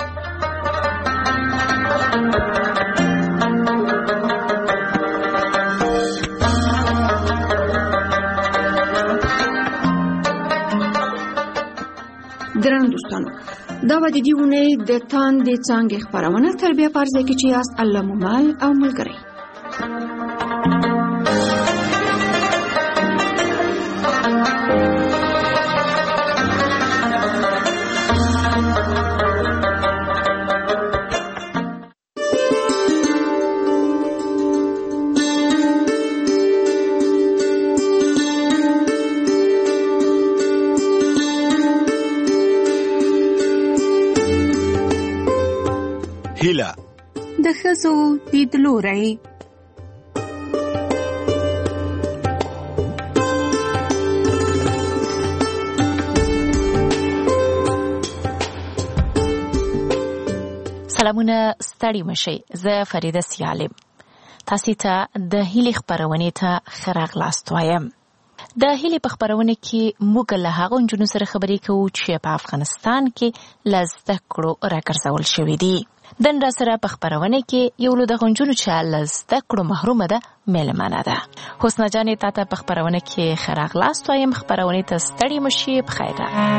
درنو دوستانو، دا به د دې اونۍ د تاندې څانګې خپرونه تربیه په ارزه کې چې یاست الله مومال او ملګری. هیله د ښځو لیدلوری. سلامونه، ستړي مشئ. زه فریده سیالم تاسو ته د هیلې خپرونې ته ښه راغلاست وایم. د هیلې په خپرونه کې موږ له هغو نجونو سره خبرې کوو چې په افغانستان کې له زده کړو راګرځول شوي دي. دن را سره په خپرونه کې یو له دغو نجونو چې له زده کړو محرومه ده میلمانه ده. حسنه جانې تا ته په خپرونه کې ښه راغلاست وایم. خپرونې ته ستړي مشئ. بخیر.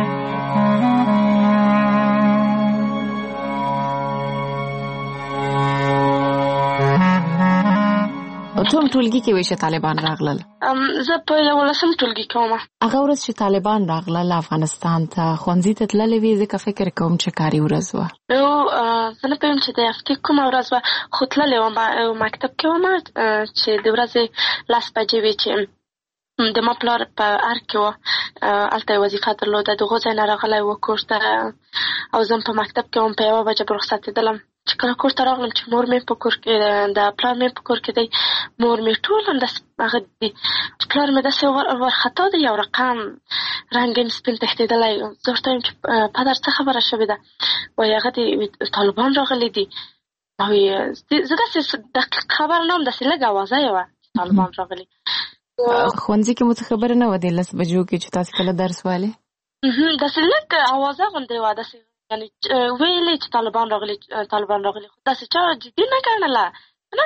کوم ټولګي کې وای چې طالبان راغلل؟ زه په 11م ټولګي کې وم. هغه ورځ چې طالبان راغلل افغانستان ته ښوونځي ته تللې وې، ځکه فکر کوم چې کاري ورځ وه. زه نه پوهېږم چې د هفتې کومه ورځ وه، خو تللې وم مکتب کې وم چې د ورځې 10 بجې وې چې د ما پلار په ارګ کې وه، هلته یې وظیفه درلوده، د هغو ځای نه راغلی و کور ته او زه په مکتب کې وم. په 1 بجه به رخصتېدلم چې کله کور ته راغلم چې مور مې په کور کې د پلار مې په کور کې دی، مور مې ټول همداسې هغه دي، پلار مې داسې وارخطا دی، یو رقم رنګین سپین تښتېدلی. زه ورته وایم چې پدر څه خبره شوې ده؟ وایي هغه د طالبان راغلي دي. زه داسې دقیق خبره نه وم، داسې لږ اوازه یې وه چې طالبان راغلي. ښوونځي کې مو څه خبره نه وه د 10 بجو کې چې تاسې کله درس والې؟ داسې لږ اوازه غوندې وه، داسې یعنې ویلې چې طالبان راغلي خو داسې چا جدي نه ګڼله، نه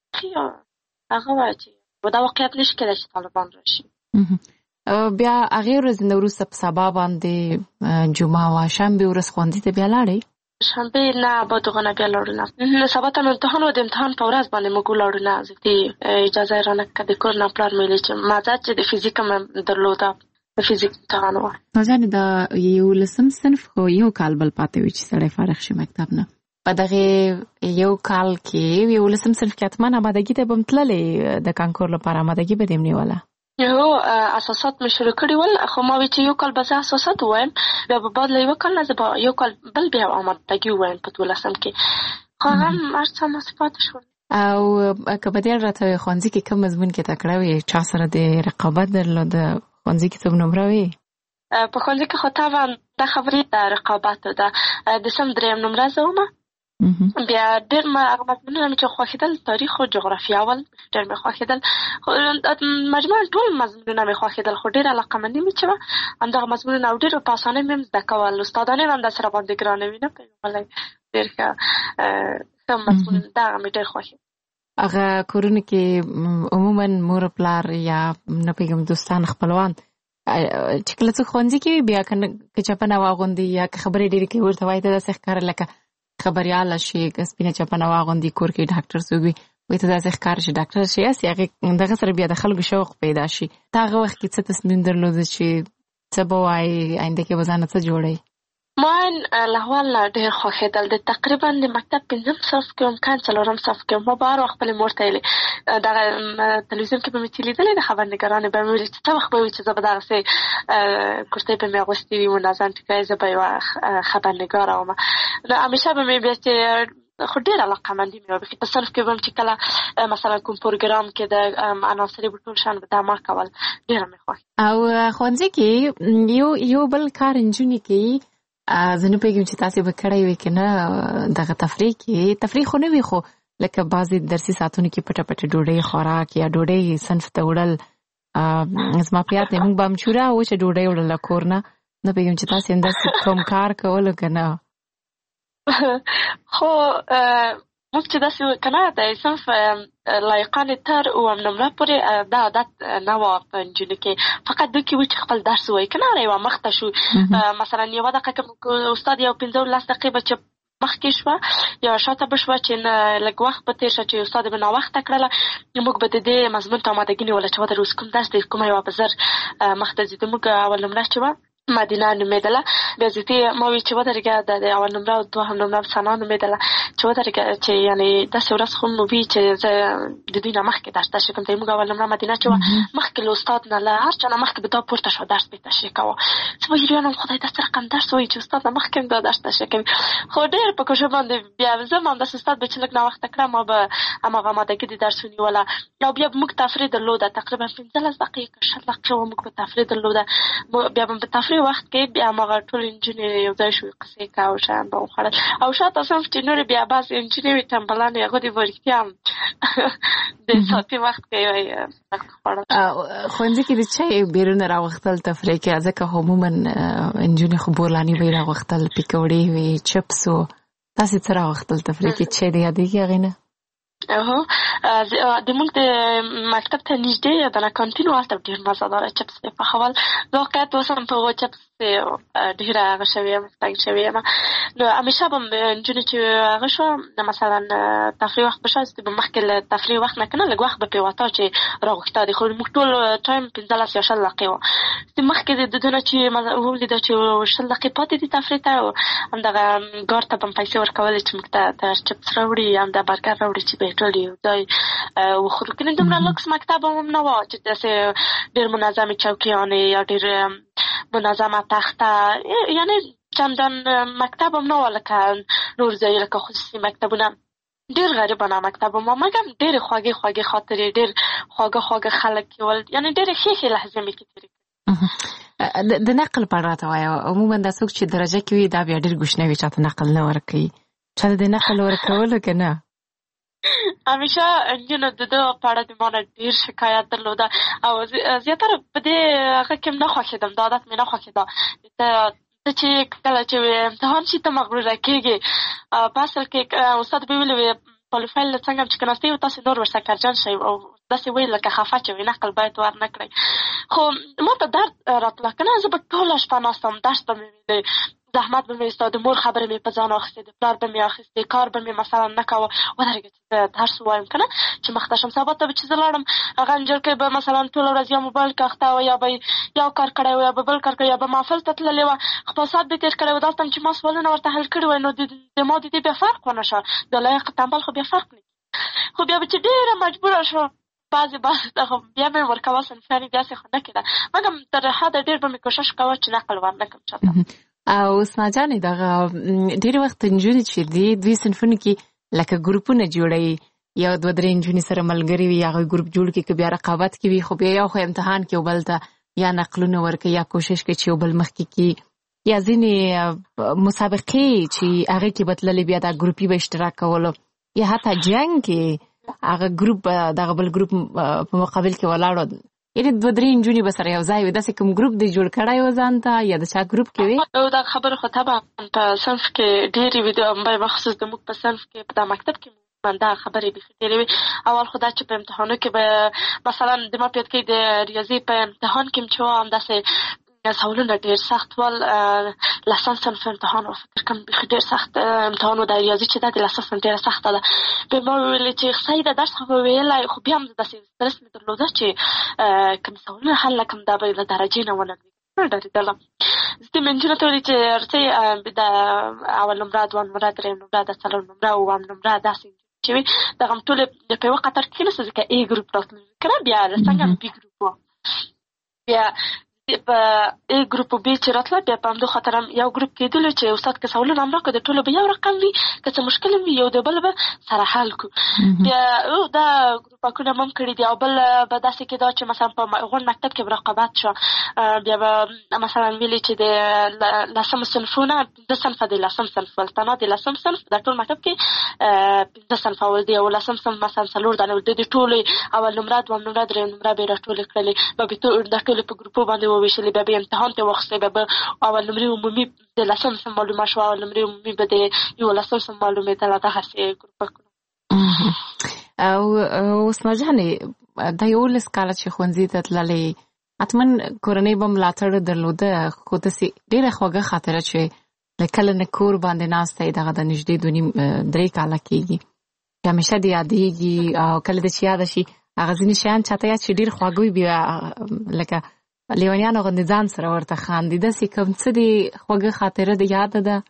هغه وایه چې دا واقعیت نشي کېدای چې طالبان راشي. بیا هغې ورځې نه وروسته په سبا باندې جمعه وه، شنبې ورځ ښوونځي ته بیا لاړئ؟ شنبې نه بعد هغه نه بیا لاړو نه. سبا ته مې امتحان و، د امتحان په ورځ باندې موږ ولاړو نه، زه اجازه یې رانه کړه. د کور نه پلار مې ویلې چې مازه چې د فزیک مې درلوده، د فزیک امتحان و. نازیانې د 11 صنف خو یو کال بل پاتې وي چې سړی فارغ شي مکتب نه. په دغه یو کال کې 11 صنف کې حتما آمادګي ته به م تللې د کانکور لپاره، آمادګي به دې م نیوله؟ اساسات مې شروع کړي ول، خو ما وی چې یو کال به زه اساسات ووایم، بیا به بعد له یوه کال نه زه به یو کال بل بیا آمادګي ووایم په 12 کې. خو هغه هر څه هماسې پاتې شول. او که به دې راته وایې ښوونځي کې کوم مضمون کې تکړه وې، چا سره د رقابت درلوده، ښوونځي کې څوک نمره وې؟ په ښوونځي کې خو طبعا دا خبرې د رقابت ده. د صنف 3 نمره زه ومه. بیا ډېر هغه مضمونونه مې چې خوښېدل، تاریخ او جغرافیه ول ډېر مې خوښېدل، مجموعاً ټول مضمونونه مې خوښېدل، خو ډېره علاقمندي مې چې وه همدغه مضمونونه، او ډېر په اسانۍ مې هم زده کول. استادان یې هم داسې راباندې ګرانه وي نه پوهېږم، ډېر ښه مضمون دغه مې ډېر خوښېد. هغه کورونو کې عموماً مور پلار یا نه پوهېږم دوستان خپلوان چې کله څوک ښوونځي کې وي، بیا که چپنه واغوندي یا که خبرې ډېرې کوي ورته وایي ته داسې ښکاره لکه خبریاله شي، که سپینه چپنه واغوندي، کور کې ډاکټر څوک وي وایي ته داسې ښکاره شي ډاکټر شي، هسې هغې دغه سره بیا د خلکو شوق پیدا شي. ته هغه وخت کې څه تصمیم درلوده چې څه به وایي، آینده کې به ځانه څه جوړئ؟ ما له اول نه ډېر خوښېدل. د تقریبا د مکتب 5 صنف کې وم، کان 4 صنف کې وم. ما به هر وخت خپلې مور ته ویلې، دغه تلویزیون کې به مې چې لیدلې د خبرنګارانې به مې ویلې چې څه وخت به وي چې زه به دغسې کورتۍ به مې اغوستې وي منظم، چې زه به یوه خبرنګاره وم. نو همیشه به مې بیا چې خو ډېر علاقمندي مې وه. په صنف کې به م چې کله مثلا کوم پروګرام کې د عناصرې به ټول شیان به دا ما کول، ډېره مې خوښ. او ښوونځي کې یو بل کار نجونې کوي، زه نه پوهېږم چې تاسې به کړی وي که نه، دغه تفریح کې، تفریح خو نه وي خو لکه بعضې درسي ساعتونو کې پټه پټه ډوډۍ خوراک یا ډوډۍ صنف ته وړل. زما په یاد دی موږ به امچوره وچه ډوډۍ وړله کور نه. نه پوهېږم چې تاسې همداسې کوم کار کولو که نه؟ خو موږ چې داسې که نه د صنف لایقانې تر 9 نمره پورې دا عادت نه وه په نجونو کې، فقط دوی کې و چې خپل درس ووایي، که نه یوه مخته شو مثلا یوه دقیقه کې استاد یو 15 دقیقې به چې مخکې شوه یا شاته به شوه چې لږ وخت به تېر شه چې استاد به ناوخته کړله، موږ به د دې مضمون ته آمادګي نیوله چې ودر اوس کوم درس دی، کومه یوه به زر مخته ځي. موږ اول نمره چې وه مدینه نومېدله، بیا زیاتې ما وی چې ودرېږه د اول نمره او دوهم نمره ثنا نومېدله، چې ودرېږه چې یعنې داسې ورځ خو مو وي چې زه د دوی نه مخکې درس تشریح کوم. موږ اول نمره مدینه چې وه مخکې له استاد نه له هر چا نه مخکې به دا پورته شوه درس به یې تشریح کوه. زه به حیرانه وم خدای دا څه رقم درس وایي چې استاد نه مخکې دا درس تشریح کوي. خو ډېر په کوشش باندې بیا زه هم همداسې استاد به چې لږ ناوخته کړه، ما به هماغه آمادګي د درس ونیوله، او بیا به موږ تفریح درلوده، تقریبا 15 دقیقې که 20 دقیقې وه موږ به تفریح درلوده. بیا به په تفریح وخت کې بیا هماغه ټول نجونې یو ځای شوې قصې کوه او شیان به وخوړل. او شاته صنف چې نورې بیا بعضې نجونې وي ټمبلانې، هغوی دې به رښتیا هم د ساعتي وخت کې خوړل. ښوونځي کې د چای بیرونه راوختل تفریح کې، ځکه عموما نجونې خو بولاني به یې راوختل، پیکوړې وې، چپس و، تاسې څه راوختل تفریح کې؟ چای دې یادېږي هغې نه؟ د موږ د مکتب ته نږدې دغه کانتین و، هلته ډېر مزهداره چپس مې پخول. زه واقعیت اوس هم په هغو چپس ډېره هغه شوې یم، تنګ شوې یم. نو همیشه به نجونې چې هغه شوه مثلا تفریح وخت به شوه، به مخکې له تفریح وخت نه که نه لږ وخت به پرې واته چې راغوښته دي، خو موږ ټول ټایم 15 یا 20 دقیقې وه. مخکې د دونه چې ولیده چې 20 دقیقې پاتې دي تفریح ته، همدغه ګارد ته به م پیسې ورکولې چې موږ ته چپس راوړي یا همدا برګر راوړي چې به یې ټول یو ځای وخورو. که نه دومره لوکس مکتب هم نه وه چې داسې ډېر منظمې چوکیانې یا ډېر منظمه تخته، یعنې چندان مکتب هم نه وه لکه نور ځای لکه خصوصي مکتبونه. ډېر غریبانه مکتب هم وه، مګر ډېرې خوږې خوږې خاطرې، ډېر خواږه خواږه خلک یې ول، یعنې ډېرې ښې ښې لحظې مې کې تېرې کړې. د نقل په اړه راته وایه. عموما دا څوک چې درجه کې وي دا بیا ډېر ګوشنه وي، چاته نقل نه ورکوي، چاته د نقل ورکولو که نه؟ همیشه انجینو د ده په اړه د ما نه ډېر شکایت درلوده او زیاتره په دې هغه کې نه خوښېدم، دا عادت مې نه خوښېده. ته چې کله چې امتحان شي ته مغروره کېږې. په اصل کې استاد به ویلي وي پروفایل څنګه چې کېناستې وي تاسې نور ورسره کرجن شئ او داسې ویل لکه خفه چې وي نقل باید ور نه کړئ. خو ما ته درد راتله که نه زه به ټوله شپه ناست وم، درس به مې ویلې، زحمت به مې ایسته، د مور خبرې مې په ځان اخیستې، د پلار به مې اخیستې، کار به مې مثلا نه کوه ودرېږه چې زه درس ووایم که نه چې مخته شم. سبا ته به چې زه لاړم هغه نجلکۍ به مثلا ټوله ورځ یا موبایل کې اخته وه یا به یو کار کړی و یا به بل کار کړی یا به محفل ته تللې وه، خپل ساعت به تېر کړی و. دلته چې ما سوالونه ورته حل کړي وای نو د ما د دې بیا فرق ونه شه، د لایق تنبل خو بیا فرق نه. خو بیا به چې ډېره مجبوره شوم بعضې بیا مې ورکوه صنفیانې داسې خو نه کېده، مګر تر حده ډېر به مې کوشش کوه چې نقل ور نه کړم چاته. او اسما جانې دغه ډېر وخت نجونې چې دي دوی صنفونو کې لکه ګروپونه جوړوي، یو دوه درې نجونې سره ملګري وي هغوی ګروپ جوړ کړي که بیا رقابت کې وي، خو بیا یو خو امتحان کې یو بل ته یا نقلونه ورکوي یا کوشش کوي چې یو بل مخکې کړي، یا ځینې مسابقې چې هغې کې به تللې بیا دا ګروپي به اشتراک کولو، یا حتی جنګ کې هغه ګروپ دغه بل ګروپ په مقابل کې ولاړو، یعنې دوه درې نجونې به سره یو ځای وي. داسې کوم ګروپ دی جوړ کړی و ځان ته یا د چا ګروپ کې وي؟ دا خبره خو طبعا په صنف کې ډېرې وي، بخصوص زموږ په صنف کې په دا مکتب کې دا خبرې بیخي ډېرې وي. اول خو دا چې په امتحانو کې به مثلا د ما په یاد کې د ریاضي په امتحان کې چې وه همداسې سوالونه ډېر سخت ول. لسم صنف امتحان و فکر کوم بیخي ډېر سخت امتحان و، د ریاضي چې دا د لسم صنف ډېره سخته ده. بیا ما وویلې چې صحیح ده درس خو مې ویلی، خو بیا هم داسې سترس مې درلوده چې کوم سوالونه حل نه کړم دا به له درجې نه وننګېږم، ډارېدلم. زه مې نجونو ته ویلې چې ارڅۍ د اول نمره، دویم نمره، درېیم نمره، د څلور نمره، اووم نمره داسې چې وي دغه هم ټولې په یوه قطار کې کېناستو ځکه ای ګروپ راتلل که نه، بیا څنګه بي ګروپ و، بیا په ای ګروپ و بي چې راتله بیا په همدو خاطر هم یو ګروپ کېدلو چې استاد که سوالونه هم راکړو د ټولو به یو رقم وي، که څه مشکل هم وي یو د بل به سره حل کړو. بیا دا ګروپکونه هم کړي دي. او بل به داسې کېده چې مثلا په غونډ مکتب کې به رقابت شو، بیا به مثلا ویلي چې د لسم صنفونه پنځه صنفه د لسم صنف ول، تنها د لسم صنف د ټول مکتب کې پنځه صنفه ول دي، او لسم صنف مثلا څلور دانې ول، د ټولې اول نمره، دویم نمره، درېیم نمره به یې راټولې کړلې، به د ټولې په ګروپو باندې وویشلې، بیا به امتحان ته واخیستې، بیا به اول نمرې عمومي د لسم صنف معلومه شوه، اول نمرې عمومي به د یولسم صنف معلومېدله، دغسې ګروپکونه. او اسما جانې دا 11 کاله چې ښوونځي ته تللې حتما کورنۍ به ملاتړ درلوده، خو داسې ډېره خوږه خاطره چې له کله نه کور باندې ناسته یې دغه د نږدې 2.5-3 کاله کېږي چې همیشه دې یادېږي، او کله دې چې یاده شي هغه ځینې شیان چاته یاد چې ډېر خواږه وي بیا لکه لیونیانو غوندې ځان سره ورته خاندي، داسې کوم څه دې خوږه خاطره دې یاده ده؟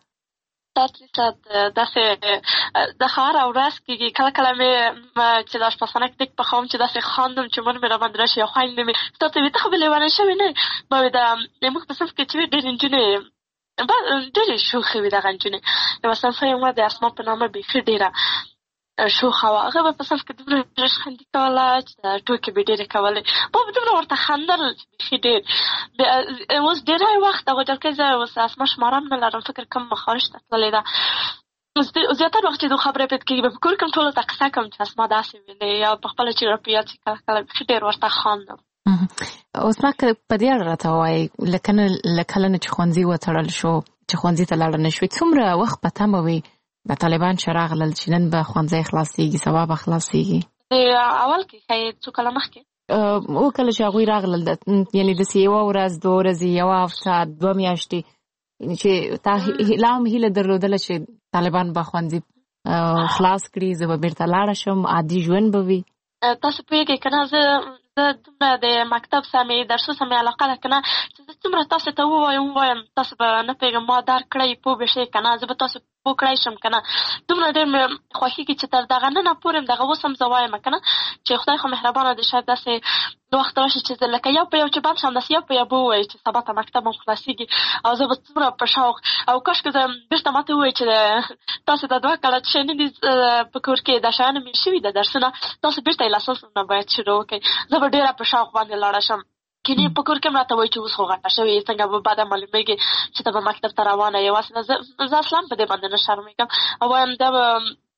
داسې د هره ورځ کېږي، کله کله مې چې د اشپزخانه کې ډېک پخوم چې داسې خاندم چې مور مې راباندې راشي یا خویندې مې ستا ته وي ته خو به لیونۍ شوې نه یې، ما وې موږ په صنف کې چې وي ډېرې نجونې ډېرې شوخې وي دغه نجونې. یوه صنفه یې وه د اسما په نامه بیخي ډېره شوخه وه، هغه به په صنف کې دومره ریشخندي کوله چې ټوکې به ډېرې کولې، ما به دومره ورته خندل چې بیخي ډېر. اوس ډېری وخت هغه جلکۍ زه اوس اسما شماره نه لرم، فکر کوم خارج ته تللې ده، زیاتره وخت چې د خبرې پېد کېږي به په کور کې هم ټولو ته قصه کوم چې اسما داسې ویلې یا په خپله چې راپه یاد چې کله کله بیخي ډېر ورته خاندم. اوس ما که په دې اړه راته ووایې له کله نه چې ښوونځي وتړل شو چې ښوونځي ته لاړه نه شوې، څومره وخت په تمه وې د طالبان چې راغلل چې نن به ښوونځی خلاصېږي سبا به خلاصېږي؟ اول کې ښایي څو کاله مخکې کله چې هغوی راغلل یعنې داسې یوه ورځ، 2 ورځې، یوه هفته، 2 میاشتې، چې تا لا هم هیله درلودله چې طالبان به ښوونځي خلاص کړي، زه به بیرته لاړه شم، عادي ژوند به وي؟ تاسو پوهېږئ که نه زه دومره د مکتب سره مې درسو سره مې علاقه ده که نه چې زه څومره تاسو ته ووایم تاسو به نه پوهېږم ما درک کړی پوه به شئ که نه، زه به تاسو پوه کړی شم که نه، دومره ډېر مې خوښېږي چې تر دغه ننه پورې دغه اوس هم زه وایم که نه چې خدای خو مهربانه دی شاید داسې وخت راشي چې زه لکه یو په یو چې بند شم داسې یو په یو به ووایي چې سبا ته مکتب هم خلاصېږي، او زه به څومره په شوق او کاشکې زه بېرته ماته ووایي چې تاسو د 2 کاله چې نه دي په کور کې دا شیان مې شوي د درسونه تاسو بېرته یې له اساس نه باید شروع وکړئ، زه به ډېره په شوق باندې لاړه شم. کینې په کور کې هم راته وایي چې اوس خو غټه شوې څنګه به بعده معلومېږي چې ته به مکتب ته روانه یې، واسې زه اصلا په دې باندې نه شرمېږم او وایم دا به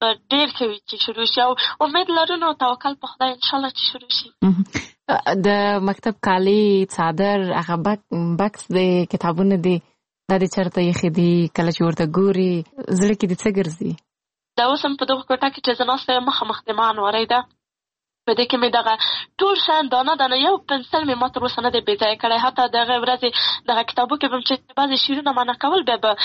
ډېر کوي چې شروع شي او امید لرو نو توکل په خدای ان شاء الله چې شروع شي. د مکتب کالي څادر هغه بکس د کتابونه دي دا د چرته یې خدي کله چې ورته ګوري زړه کې د څه ګرځي؟ دا اوس هم په دغه کوټه کې چې زه ناسته یم مخامخ د ما انوارۍ ده په دې کې مې دغه ټول شیان دانه دانه یو پنسل مې ما تر اوسه نه دی بې ځایه کړی. حتی دغه ورځې دغه کتابو کې به م چې بعضې شعرونه معنا کول بیا به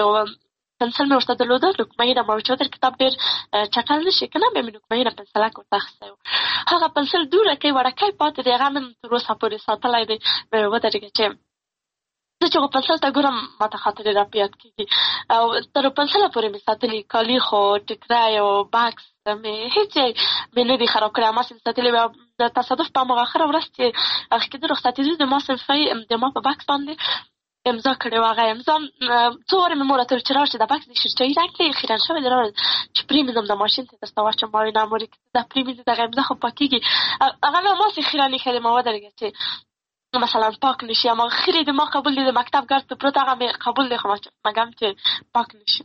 پنسل مې ورته درلوده نقمهیي نه ما ویل چې ودر کتاب ډېر چټل نه شي که نه بیا مې نقمهیي نه پنسلک ورته اخیستی و. هغه پنسل دوړکی وړکی پاتې دی هغه مې تر اوسه پورې ساتلی دی. ودرېږه چې زه چې هغه پنسل ته ګورم ما ته خاطرې را په یاد کېږي او تر پنسله پورې مې ساتلي کالي خو ټیکری او بکس مې هېڅ مې نه دي خراب کړی. ما صنف ساتلي وي او د تصادف په هماغه اخره ورځ چې هغه کېده رخصتېدو د ما صنفۍ د ما په بکس باندې امضا کړې وه. هغه امضا څو وارې مې مور راته ویل چې راشه دا بکس د شیرچایي رنګ دی خیرن شوی دی راوړه چې پرېمینځم د ماشین ته درته واچوم. ما وایي نه مورې که دا پرېمینځي دغه امضا خو پاکېږي. هغه مې هماسې خیرن ایښی دی. ما ودرېږه چې مثلا پاک نشي اما خیری د ما قبول دی د مکتب ګرد ته پروت هغه مې قبول دی خو مګم چې پاک نشي.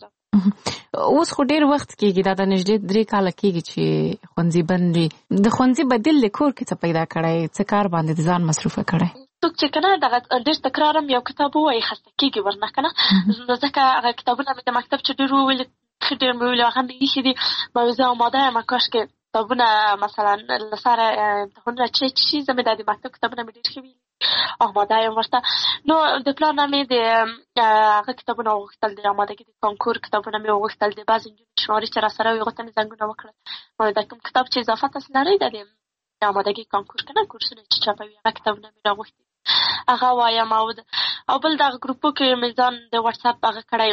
اوس خو ډېر وخت کېږي دا د نږدې 3 کاله کېږي چې ښوونځي بند دي. د ښوونځي بدیل د کور کې څه پیدا کړی څه کار باندې د ځان مصروفه کړی؟ څوک چې که نه دغه ډېر تکرار هم یو کتاب ووایي خسته کېږي ورنه که نه نو ځکه هغه کتابونه مې د مکتب چې ډېر وویلي ښه ډېر مې وویلي هغه مې ایښي دي. ما وایي زه آماده یم کاشکې کتابونه مثلا له سره امتحانونه چې شي زه مې دا د مکتب کتابونه مې ډېر ښه ویلي آماده یم ورته. نو د پلار نه مې د هغه کتابونه وغوښتل د آمادګي د کانکور کتابونه مې وغوښتل د بعضې نجونې شماري چې راسره وي هغو ته مې زنګونه وکړل. ما د کوم کتاب چې اضافه تاسې لرئ د آمادګي کانکور که نه کورسونه چې چاپوي هغه کتابونه مې راغوښتي هغه وایم او بل دغه ګروپو کې مې ځان د واتساپ هغه کړی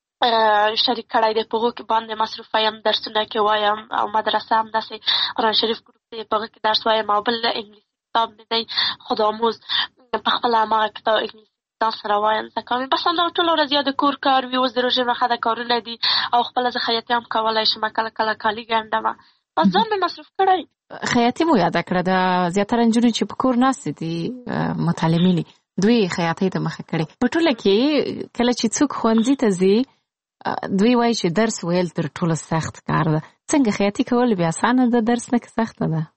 شریک کړی دی په هغو کې باندې مصروفه یم درسونه کې وایم او مدرسه همداسې قرآن شریف ګروپ دی په هغه کې درس وایم او بل انګلیسي کتاب مې دی خودآموز په خپله هماغه کتاب انګلیسي ځان سره وایم زده کوم. بس همدغه ټوله ورځ یا د کور کار وي اوس د روژې مخه د کارونه دي او خپله زه خیاطي هم کولی شم کله کله کالي ګنډمه بس ځان مې مصروف کړی. خیاطي مو یاده کړه د زیاتره نجونې چې په کور ناستې دي متعلمینې دوی خیاطۍ ته مخه کړې. په ټوله کې کله چې څوک ښوونځي ته ځي دوی وایي چې درس ویل تر ټولو سخت کار ده. څنګه خیاطي کول بیا اسانه ده درس نه که سخته ده؟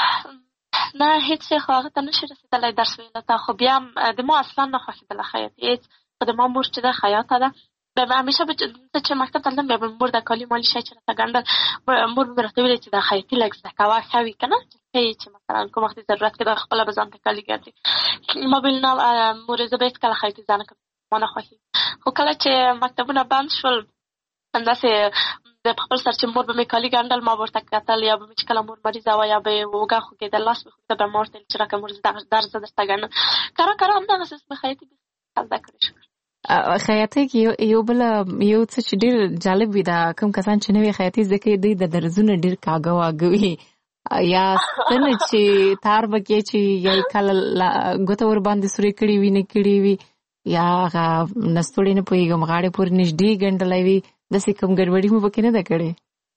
نه هېڅ شی خو هغه ته نشي رسېدلی درس ویلو ته خو بیا هم د ما اصلا نه خوښېدله خیاطي هېڅ خو د ما مور چې ده خیاطه ده بیا به همیشه به زه چې مکتب ته تلم بیا به مور د کالي مالي شی چې راته ګنډل مور به مې راته ویلې چې دا خیاطي لږ زده کوه ښه وي که نه چې مثلا کوم وخت ضرورت کې دا خپله به ځان ته کالي ګنډي. ما به ویل نه مورې زه به هېڅکله خیاطي زده نه کوم ما نه خوښېږي. خو کله چې مکتبونه بند شول همداسې د خپل سر چې مور به مې کالي ګنډل ما به ورته کتل یا به مې چې کله مور مریضه وه یا به یې اوږه خوږېدل لاس مې خوږېده به مې ورته ویل چې راکړه مور زه درس زه درته ګنډم کرا همدغسې مې خیاطي زده کړې شکر. خیاطۍ کې یو څه چې ډېر جالب وي دا کوم کسان چې نوې خیاطي زده کوي دوی د درزونه ډېر کاږه واږه وي یا څنګه چې تار به کې چې یا کله ګوته ور باندې سورې کړي وي نه کړي وي یا هغه نستوړې نه پوهېږم غاړې پورې نږدې ګنډلی وي داسې کوم ګډوډي مو پکې نه ده کړې؟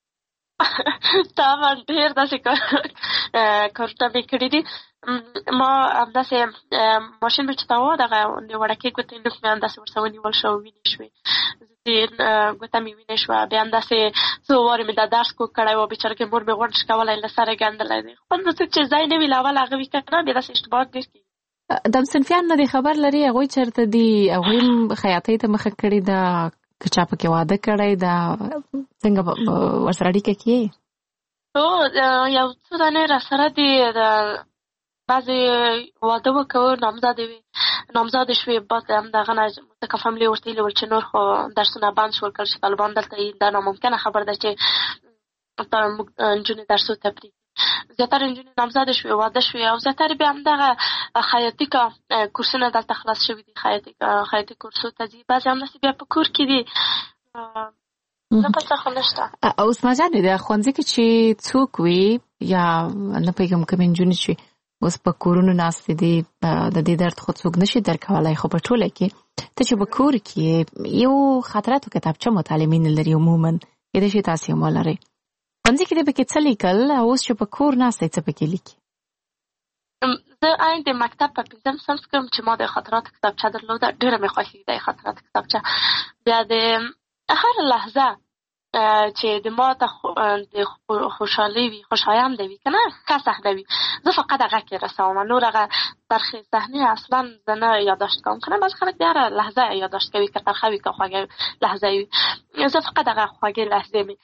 طبعا ډېر داسې کارونه مې کړي دي. ما همداسې ماشین مې چې ته وه دغه د وړکې ګوتې نوک مې همداسې ورسره ونیول شو وینې شوې ګوته مې وینې شوه بیا همداسې څو وارې مې دا درس کوږ کړی و بېچارګې مور مې غونډ کولی له سره ګنډلی دی. خپل نو څوک چې ځای نه وي له اوله هغه وي که نه بیا داسې اشتباهات ډېر کېږي. د همصنفیان نه دې خبر لري هغوی چېرته دي هغوی هم خیاطۍ ته مخه کړې ده که چا پکې واده کړی ده څنګه ورسره اړیکه کې یې؟ هو یو څو دانې راسره دي بعضې واده وکړو نامزادې شوې بعد همدغه نه ځکه فاملي ورته ویلي ول چې نور خو درسونه بند شول کله چې طالبان دلته یي دا ناممکنه خبره ده چې موږ نجونې درسو ته پرېږدي. زیاتره نجونې نامزادې شوې واده شوې او زیاتره بیا همدغه خیاطي کورسونه دلته خلاص شوي دي خیاطي کورسو ته ځي بعضې همداسې بیا په کور کې دي نه په څه خو نشته. عثمان جانې د ښوونځي کې چې څوک وي یا نه پوهېږم کومې نجونې چې اوس په کورونو ناستې دي د دې درد خو څوک نشي درکولی خو په ټوله کې ته چې په کور کې یو خاطراتو کتابچه متعلمین لري عموما کېدای شي تاسې هم ولرئ ښوونځي کې دې پکې څه لیکل او اوس چې په کور ناستئ څه پکې لیکي؟ زه عین د مکتب په 5م صنف کې چې ما د خاطراتو کتابچه درلوده ډېره مې خوښېږي د خاطراتو کتابچه بیا د هر لحظه چې د ما ته د خوشحالي وي خوشایند وي کنه ښه صحنه وي زه فقط هغه کې رسوم نور هغه ترخې صحنې اصلا زه نه یادداشت کوم کنه بعض خلک د هره لحظه یادداشت کوي که ترخه وي که خوږه لحظه وي زه فقط هغه خوږې لحظې مې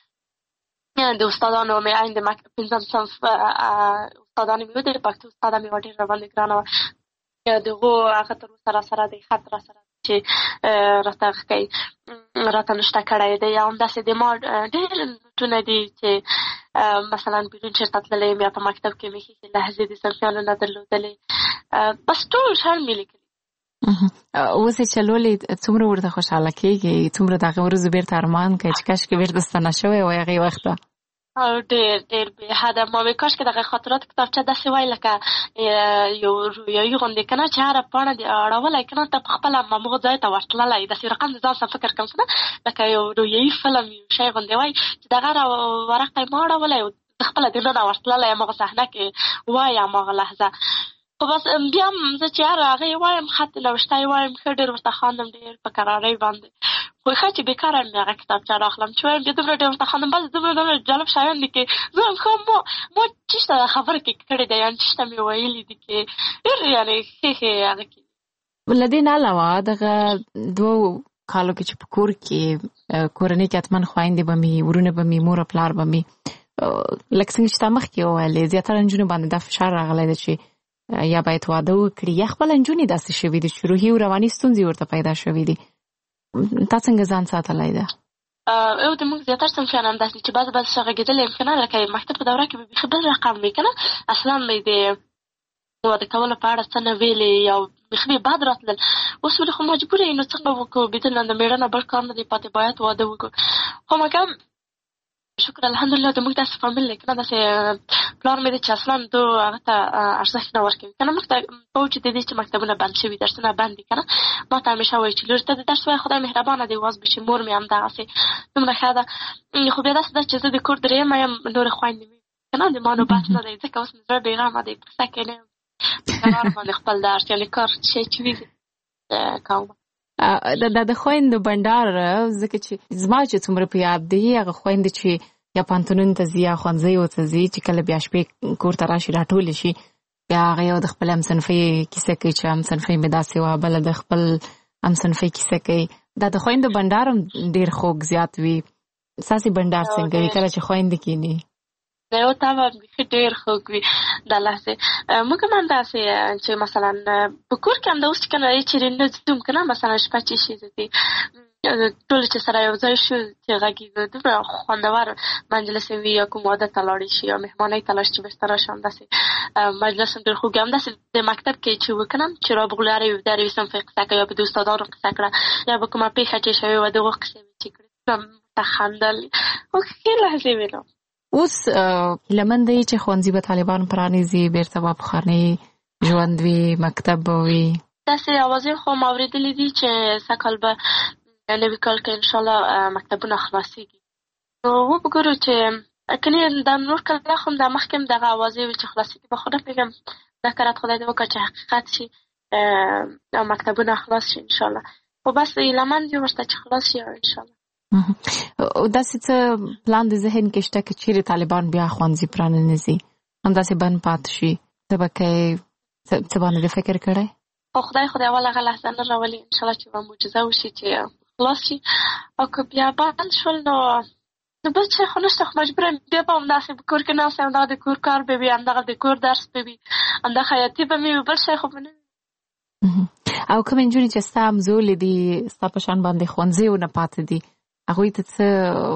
د استادانو مې عین د پنځم صنف استادانو مې د پښتو استاده مې ډېر راباندې ګرانه وه دغو هغه تر اوسه راسره د خط راسره چې راته کوي راته نشته کړی دی او همداسې د ما ډېر نوټونه دي چې مثلا بیرون چېرته تللی یم یا په مکتب کې مې ښې لحظې د صنفیانو نه درلودلې بس ټول شیان مې لیکلي. اوس یې چلولې څومره ورته خوشحاله کېږي څومره د هغې ورځو بېرته ارمان کوي چې کاشکې بېرته ستنه شوی وای هغې وخته او ډېر بې حده ما وې کاشکې دغه خاطرات کتابچه داسې وای لکه یو رویایي غوندې که نه چې هره پاڼه دې اړولی که نه ته په خپله هماغه ځای ته ورتللی داسې رقم د ځان سره فکر کوم که نه لکه یو رویایي فلم یو شی غوندې وای چې دغه ورق ته یې ما اړولی او د خپله دننه ورتللی هماغه صحنه کې وای هماغه لحظه خو بس بیا هم زه چې هر هغې وایم خط نوشته وایم ښه ډېر ورته خاندم ډېر په کرارۍ باندې خو ښه چې بېکاره مې هغه کتابچه راخلم چې وایم بیا دومره ډېر ورته خاندم بس دومره جالب شیان دي کې زه وایم ښه ما چېشته خبره کې کړې ده یعنې چېشته مې ویلي دي کې ډېر یعنې ښې هغه کې له دې نه علاوه دغه دوو کالو کې چې په کور کې کورنۍ کې حتما خویندې به مې ورونه به مې مور او پلار به مې لکه څنګه چې تا مخکې وویلې زیاتره نجونو باندې دا فشار راغلی ده چې یا باید واده وکړي یا خپله نجونې داسې شوي دي چې روحي او رواني ستونزې ورته پیدا شوي دي تا څنګه ځان ساتلی ده؟ او د موږ زیاتر صنفیان همداسې چې بعضې څه غږېدلی یم که نه لکه مکتب په دوره کې به بیخي بل رقم وي که نه اصلا مې د واده کولو په اړه څه نه ویلې یا بیخي مې بد راتلل اوس ولې خو مجبوره یې نو څنګه وکړو بېدل د مېړه نه بل کار نه دی پاتې باید واده وکړو خو مګم شکر الحمدلله د موږ داسې فامیل دی که نه داسې پلار مې دی چې اصلا دو هغه ته ارزښت نه ورکوي که نه موږ ته پوه چې د دې چې مکتبونه بند شوي درسونه بند دي که نه ما ته همیشه وایي چې لور ته د درس وایه خدای مهربانه دی واز بشي مور مې همدغسې دومره ښه ده خو بیا داسې ده چې زه د کور درېیمه یم نورې خویندې مې که نه د ما نوبت نه دی ځکه اوس مې زړه بېغمه دی په کیسه کې نه یم په قرار باندې خپل درس یعنې کار شی چې وي کوم د خویندو بنډار ځکه چې زما چې څومره په یاد دی هغه خویندې چې یا پوهنتونونو ته ځي یا ښوونځیو ته ځي چې کله بیا شپې کور ته راشي راټولې شي بیا هغه یو د خپل همصنفۍ کیسه کوي چې همصنفۍ مې داسې وه بله د خپل همصنفۍ کیسه کوي دا د خویندو بنډار هم ډېر خوږ زیات وي ستاسې بنډار څنګه وي کله چې خویندې کښېني یو طبعا بیخي ډېر خوږ وي دا لحظې موږ هم همداسې چې مثلا په کور کې هم د اوس چې که نه چېرې نه ځو که نه مثلا شپه چې شي دي ټول چې سره یو ځای شو چې غږېږو دومره خوندور مجلس وي یا کوم واده ته لاړې شي یا مهمانۍ ته لاړ شي چې بېرته راشي همداسې مجلس هم ډېر خوږ همداسې د مکتب کې چې وکنه چې رابغلو هر یو د هر یو صنف قصه کوي یا به د استادانو قصه کړه یا به کومه پېښه چې شوې وه د هغو قصې مې چې کړې ته خندل خو ښې لحظې وې نو اوس هیلهمند دی چې ښوونځي به طالبان پرانیزي بېرته به پخوانی ژوند وي مکتب به وي داسې اوازې خو ما اورېدلي دي چې سږ کال به نوي کال کې انشاءالله مکتبونه خلاصېږي نو وګورو چې کنې دا نور کله خو دا مخکې هم دغه اوازې وي چې خلاصېږي به خو نه پوهېږم دا کارت خدای دې وکړه چې حقیقت شي او مکتبونه خلاص شي انشاءالله خو بس هیلهمند یو ورته چې خلاص شي انشاءالله داسې څه پلان د ذهن کې شته که چیرې طالبان بیا ښوونځي پرانیزي همداسې بند پاتې شي ته به کوې څه باندې فکر کړی خو خدای اول هغه لحظه نه راولي انشاءالله چې یوه معجزه وشي چې خلاص شي او که بیا بند شول نو بل څه خو نشته خو مجبوره بیا به همداسې په کور کې ناست یم همدغه د کور کار به وي همدغه د کور درس به وي همدغه خیاطي به مې وي بل شی خو به نه او کومې نجونې چې ستا همزولې دي ستا په شان باندې ښوونځیو نه پاتې دي هغوی ته څه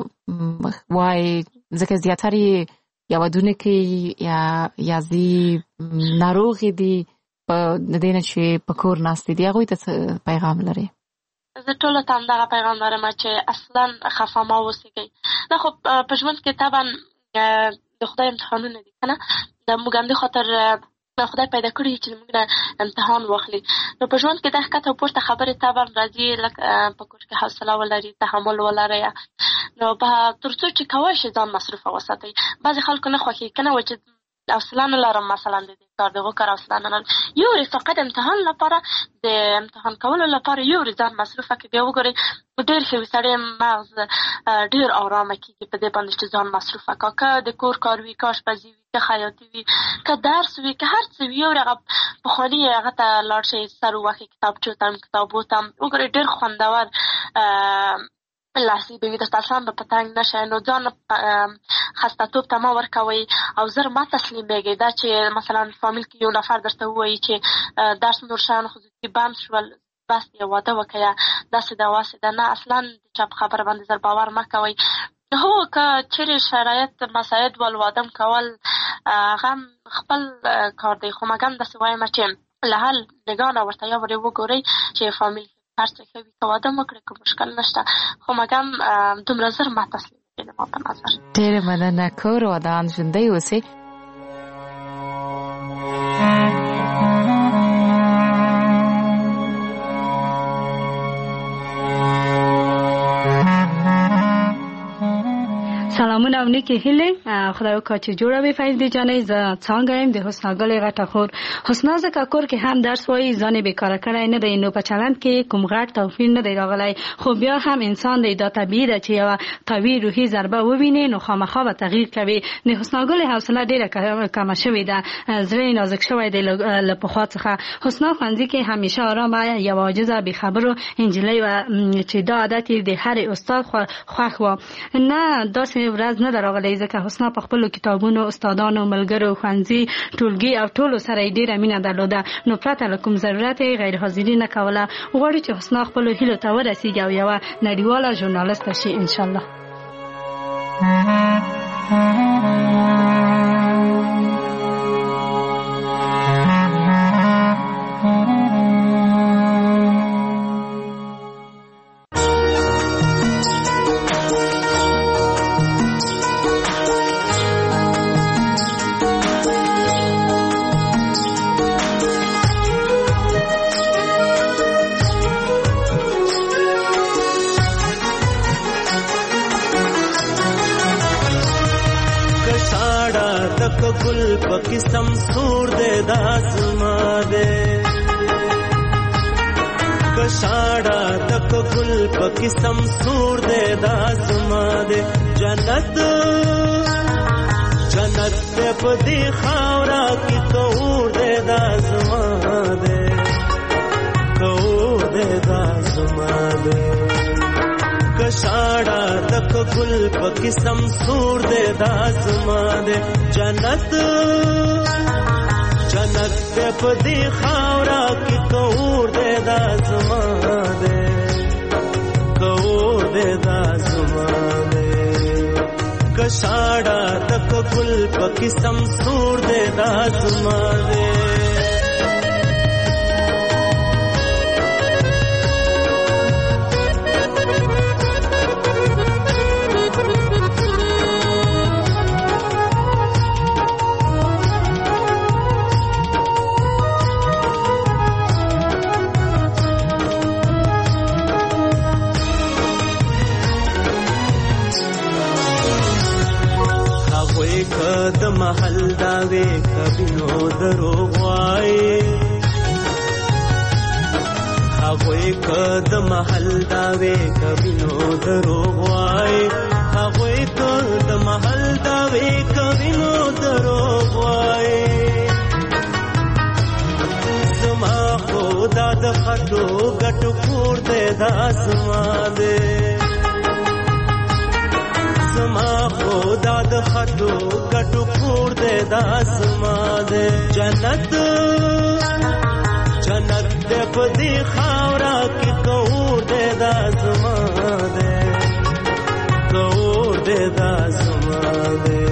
وایي ځکه زیاتره یې یا ودونه کوي یا ځي ناروغې دي د دې نه چې په کور ناستې دي هغوی ته څه پیغام لرې زه ټولو ته همدغه پیغام لرم چې اصلا خفه مه اوسېږئ نه خو په ژوند کې طبعا د خدای امتحانونه دي که نه د موږ همدې خاطر خدای پیدا کړي چې موږ نه امتحان واخلي نو په ژوند کې د ښکته او پورته خبرې طبعا راځي لکه په کور کې حوصله ولري تحمل ولرئ نو تر څو چې کولی شئ ځان مصروفه وساتئ بعضې خلکو نه خوښېږي که نه وایي چې حوصله نه لرم مثلا د کار دغه کار حوصله نه لرم. یو فقط امتحان لپاره د امتحان کولو لپاره یو ځان مصرفه کې بیا وګورئ ډېر ښه وي سړی مغز ډېر آرامه کېږي په دې باندې چې ځان مصرفه کړه که د کور کار وي که اشپزي وي که خیاطي وي که درس وي که هر څه وي یو هغه پخواني هغه ته لاړ شئ سر ووهئ کتابچو ته کتابو ته وګورئ ډېر خوندور لاسي به وي درته اصلا به په تنګ نه شئ نو ځان خسته‌توب ته مه ورکوئ او زر مه تسلیمېږئ دا چې مثلا فامیل کې یو نفر درته ووایي چې درس نور شیان خصوصي بند شول بس یې واده وکړه داسې ده واسې ده نه اصلا د چا په خبره باندې زر باور مه کوئ. هو که چیرې شرایط مساعد ول واده کول هغه خپل کار دی خو مګم داسې وایم چې له حل نګاه ورته یا ورې وګورئ چې فامیل هر څه ښه وي که واده مه کړئ که مشکل نشته خو مګم دومره زر ما تسلیم کړي ما په نظر. ډېره مننه کور ودان ژوندی اوسئ. سلامونه او نیکی هیله خدای وکړي چې جوړه وي فایده جانې ز څنګه يم د حسنا ګلې غټه خور حسنا زکه کور کې هم درس وایي ځانې بیکاره کړای نه دی نو په چلند کې کوم غټ توفیر نه دی راغلی خو بیا هم انسان دی دا طبيعي ده چې یو قوي روحي ضربه وویني نو خامخا به تغییر کوي. د حسنا ګلې حوصله ډیره کم شوې ده زړه نازک شوی دی له پخوا څخه. حسنا خوانځي کې همیشه آرامه یو عاجزه بې خبرو انجلۍ و چې دا عادت د هر استاد خوښ و نه داسې ورځ نه دراغلی ځکه حسنا په خپل کتابونو استادانو ملګرو خوانځي ټولګي او ټولو سره ډیره مینه درلوده نو پرته له کوم ضرورت غیر حاضري نه کوله. غواړي چې حسنا خپل هیلو ته ورسیږي او یو نړیواله ژورنالیست شي ان شاء الله. قسم سور دے داسما دے کشاڑا تک گل پا قسم سور دے داسما دے جنت جنت دے پدی خاورا کی کور دے داسما دے کور دے داسما دے کشاڑا تک گل پا قسم سور دے داسما دے جنت جنت دے پدی خاورا کی کور دے داسما دے کور دے داسما دے کشاڑا تک گل پا قسم سور دے داسما دے د محل داوی کبینو دروغ وای هغوی کد محل داوی کبینو دروغ وای هغوی کد محل داوی کبینو دروغ وای زما خدا د خټو ګټو کور دې داسما دې زما خدا د خټو ګټو کور دې داسما دې جنت جنت دې په دې خاورا کې کور دې داسما دې کور دې داسما دې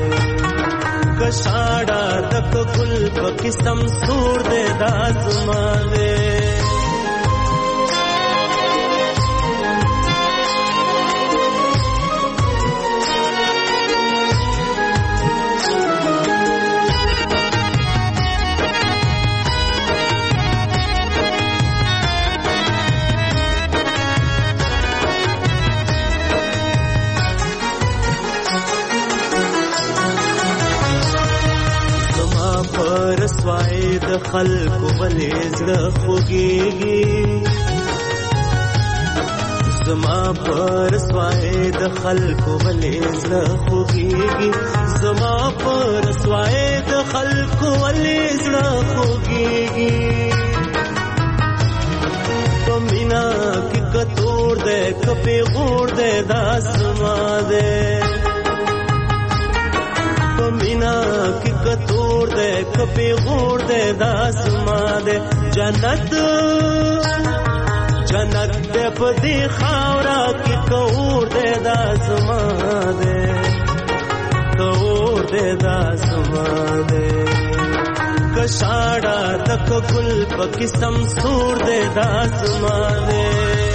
کشاڑا تک گل په قسم سور دې داسما دې د خلکو ولې زړه خوږېږي زما پر سوای د خلکو ولې زړه خوږېږي زما پر سوای د خلکو ولې زړه خوږېږي په مینا کې کتور دې کپې غور دې داس ما دې په مینا کې کتور دې کپې غور دې داس ما دې جنت جنت دې په دې خاورا کې کور دې داس ما دې کور دې داس ما دې کشاړه تک ګل په قسم سور دې داس ما دې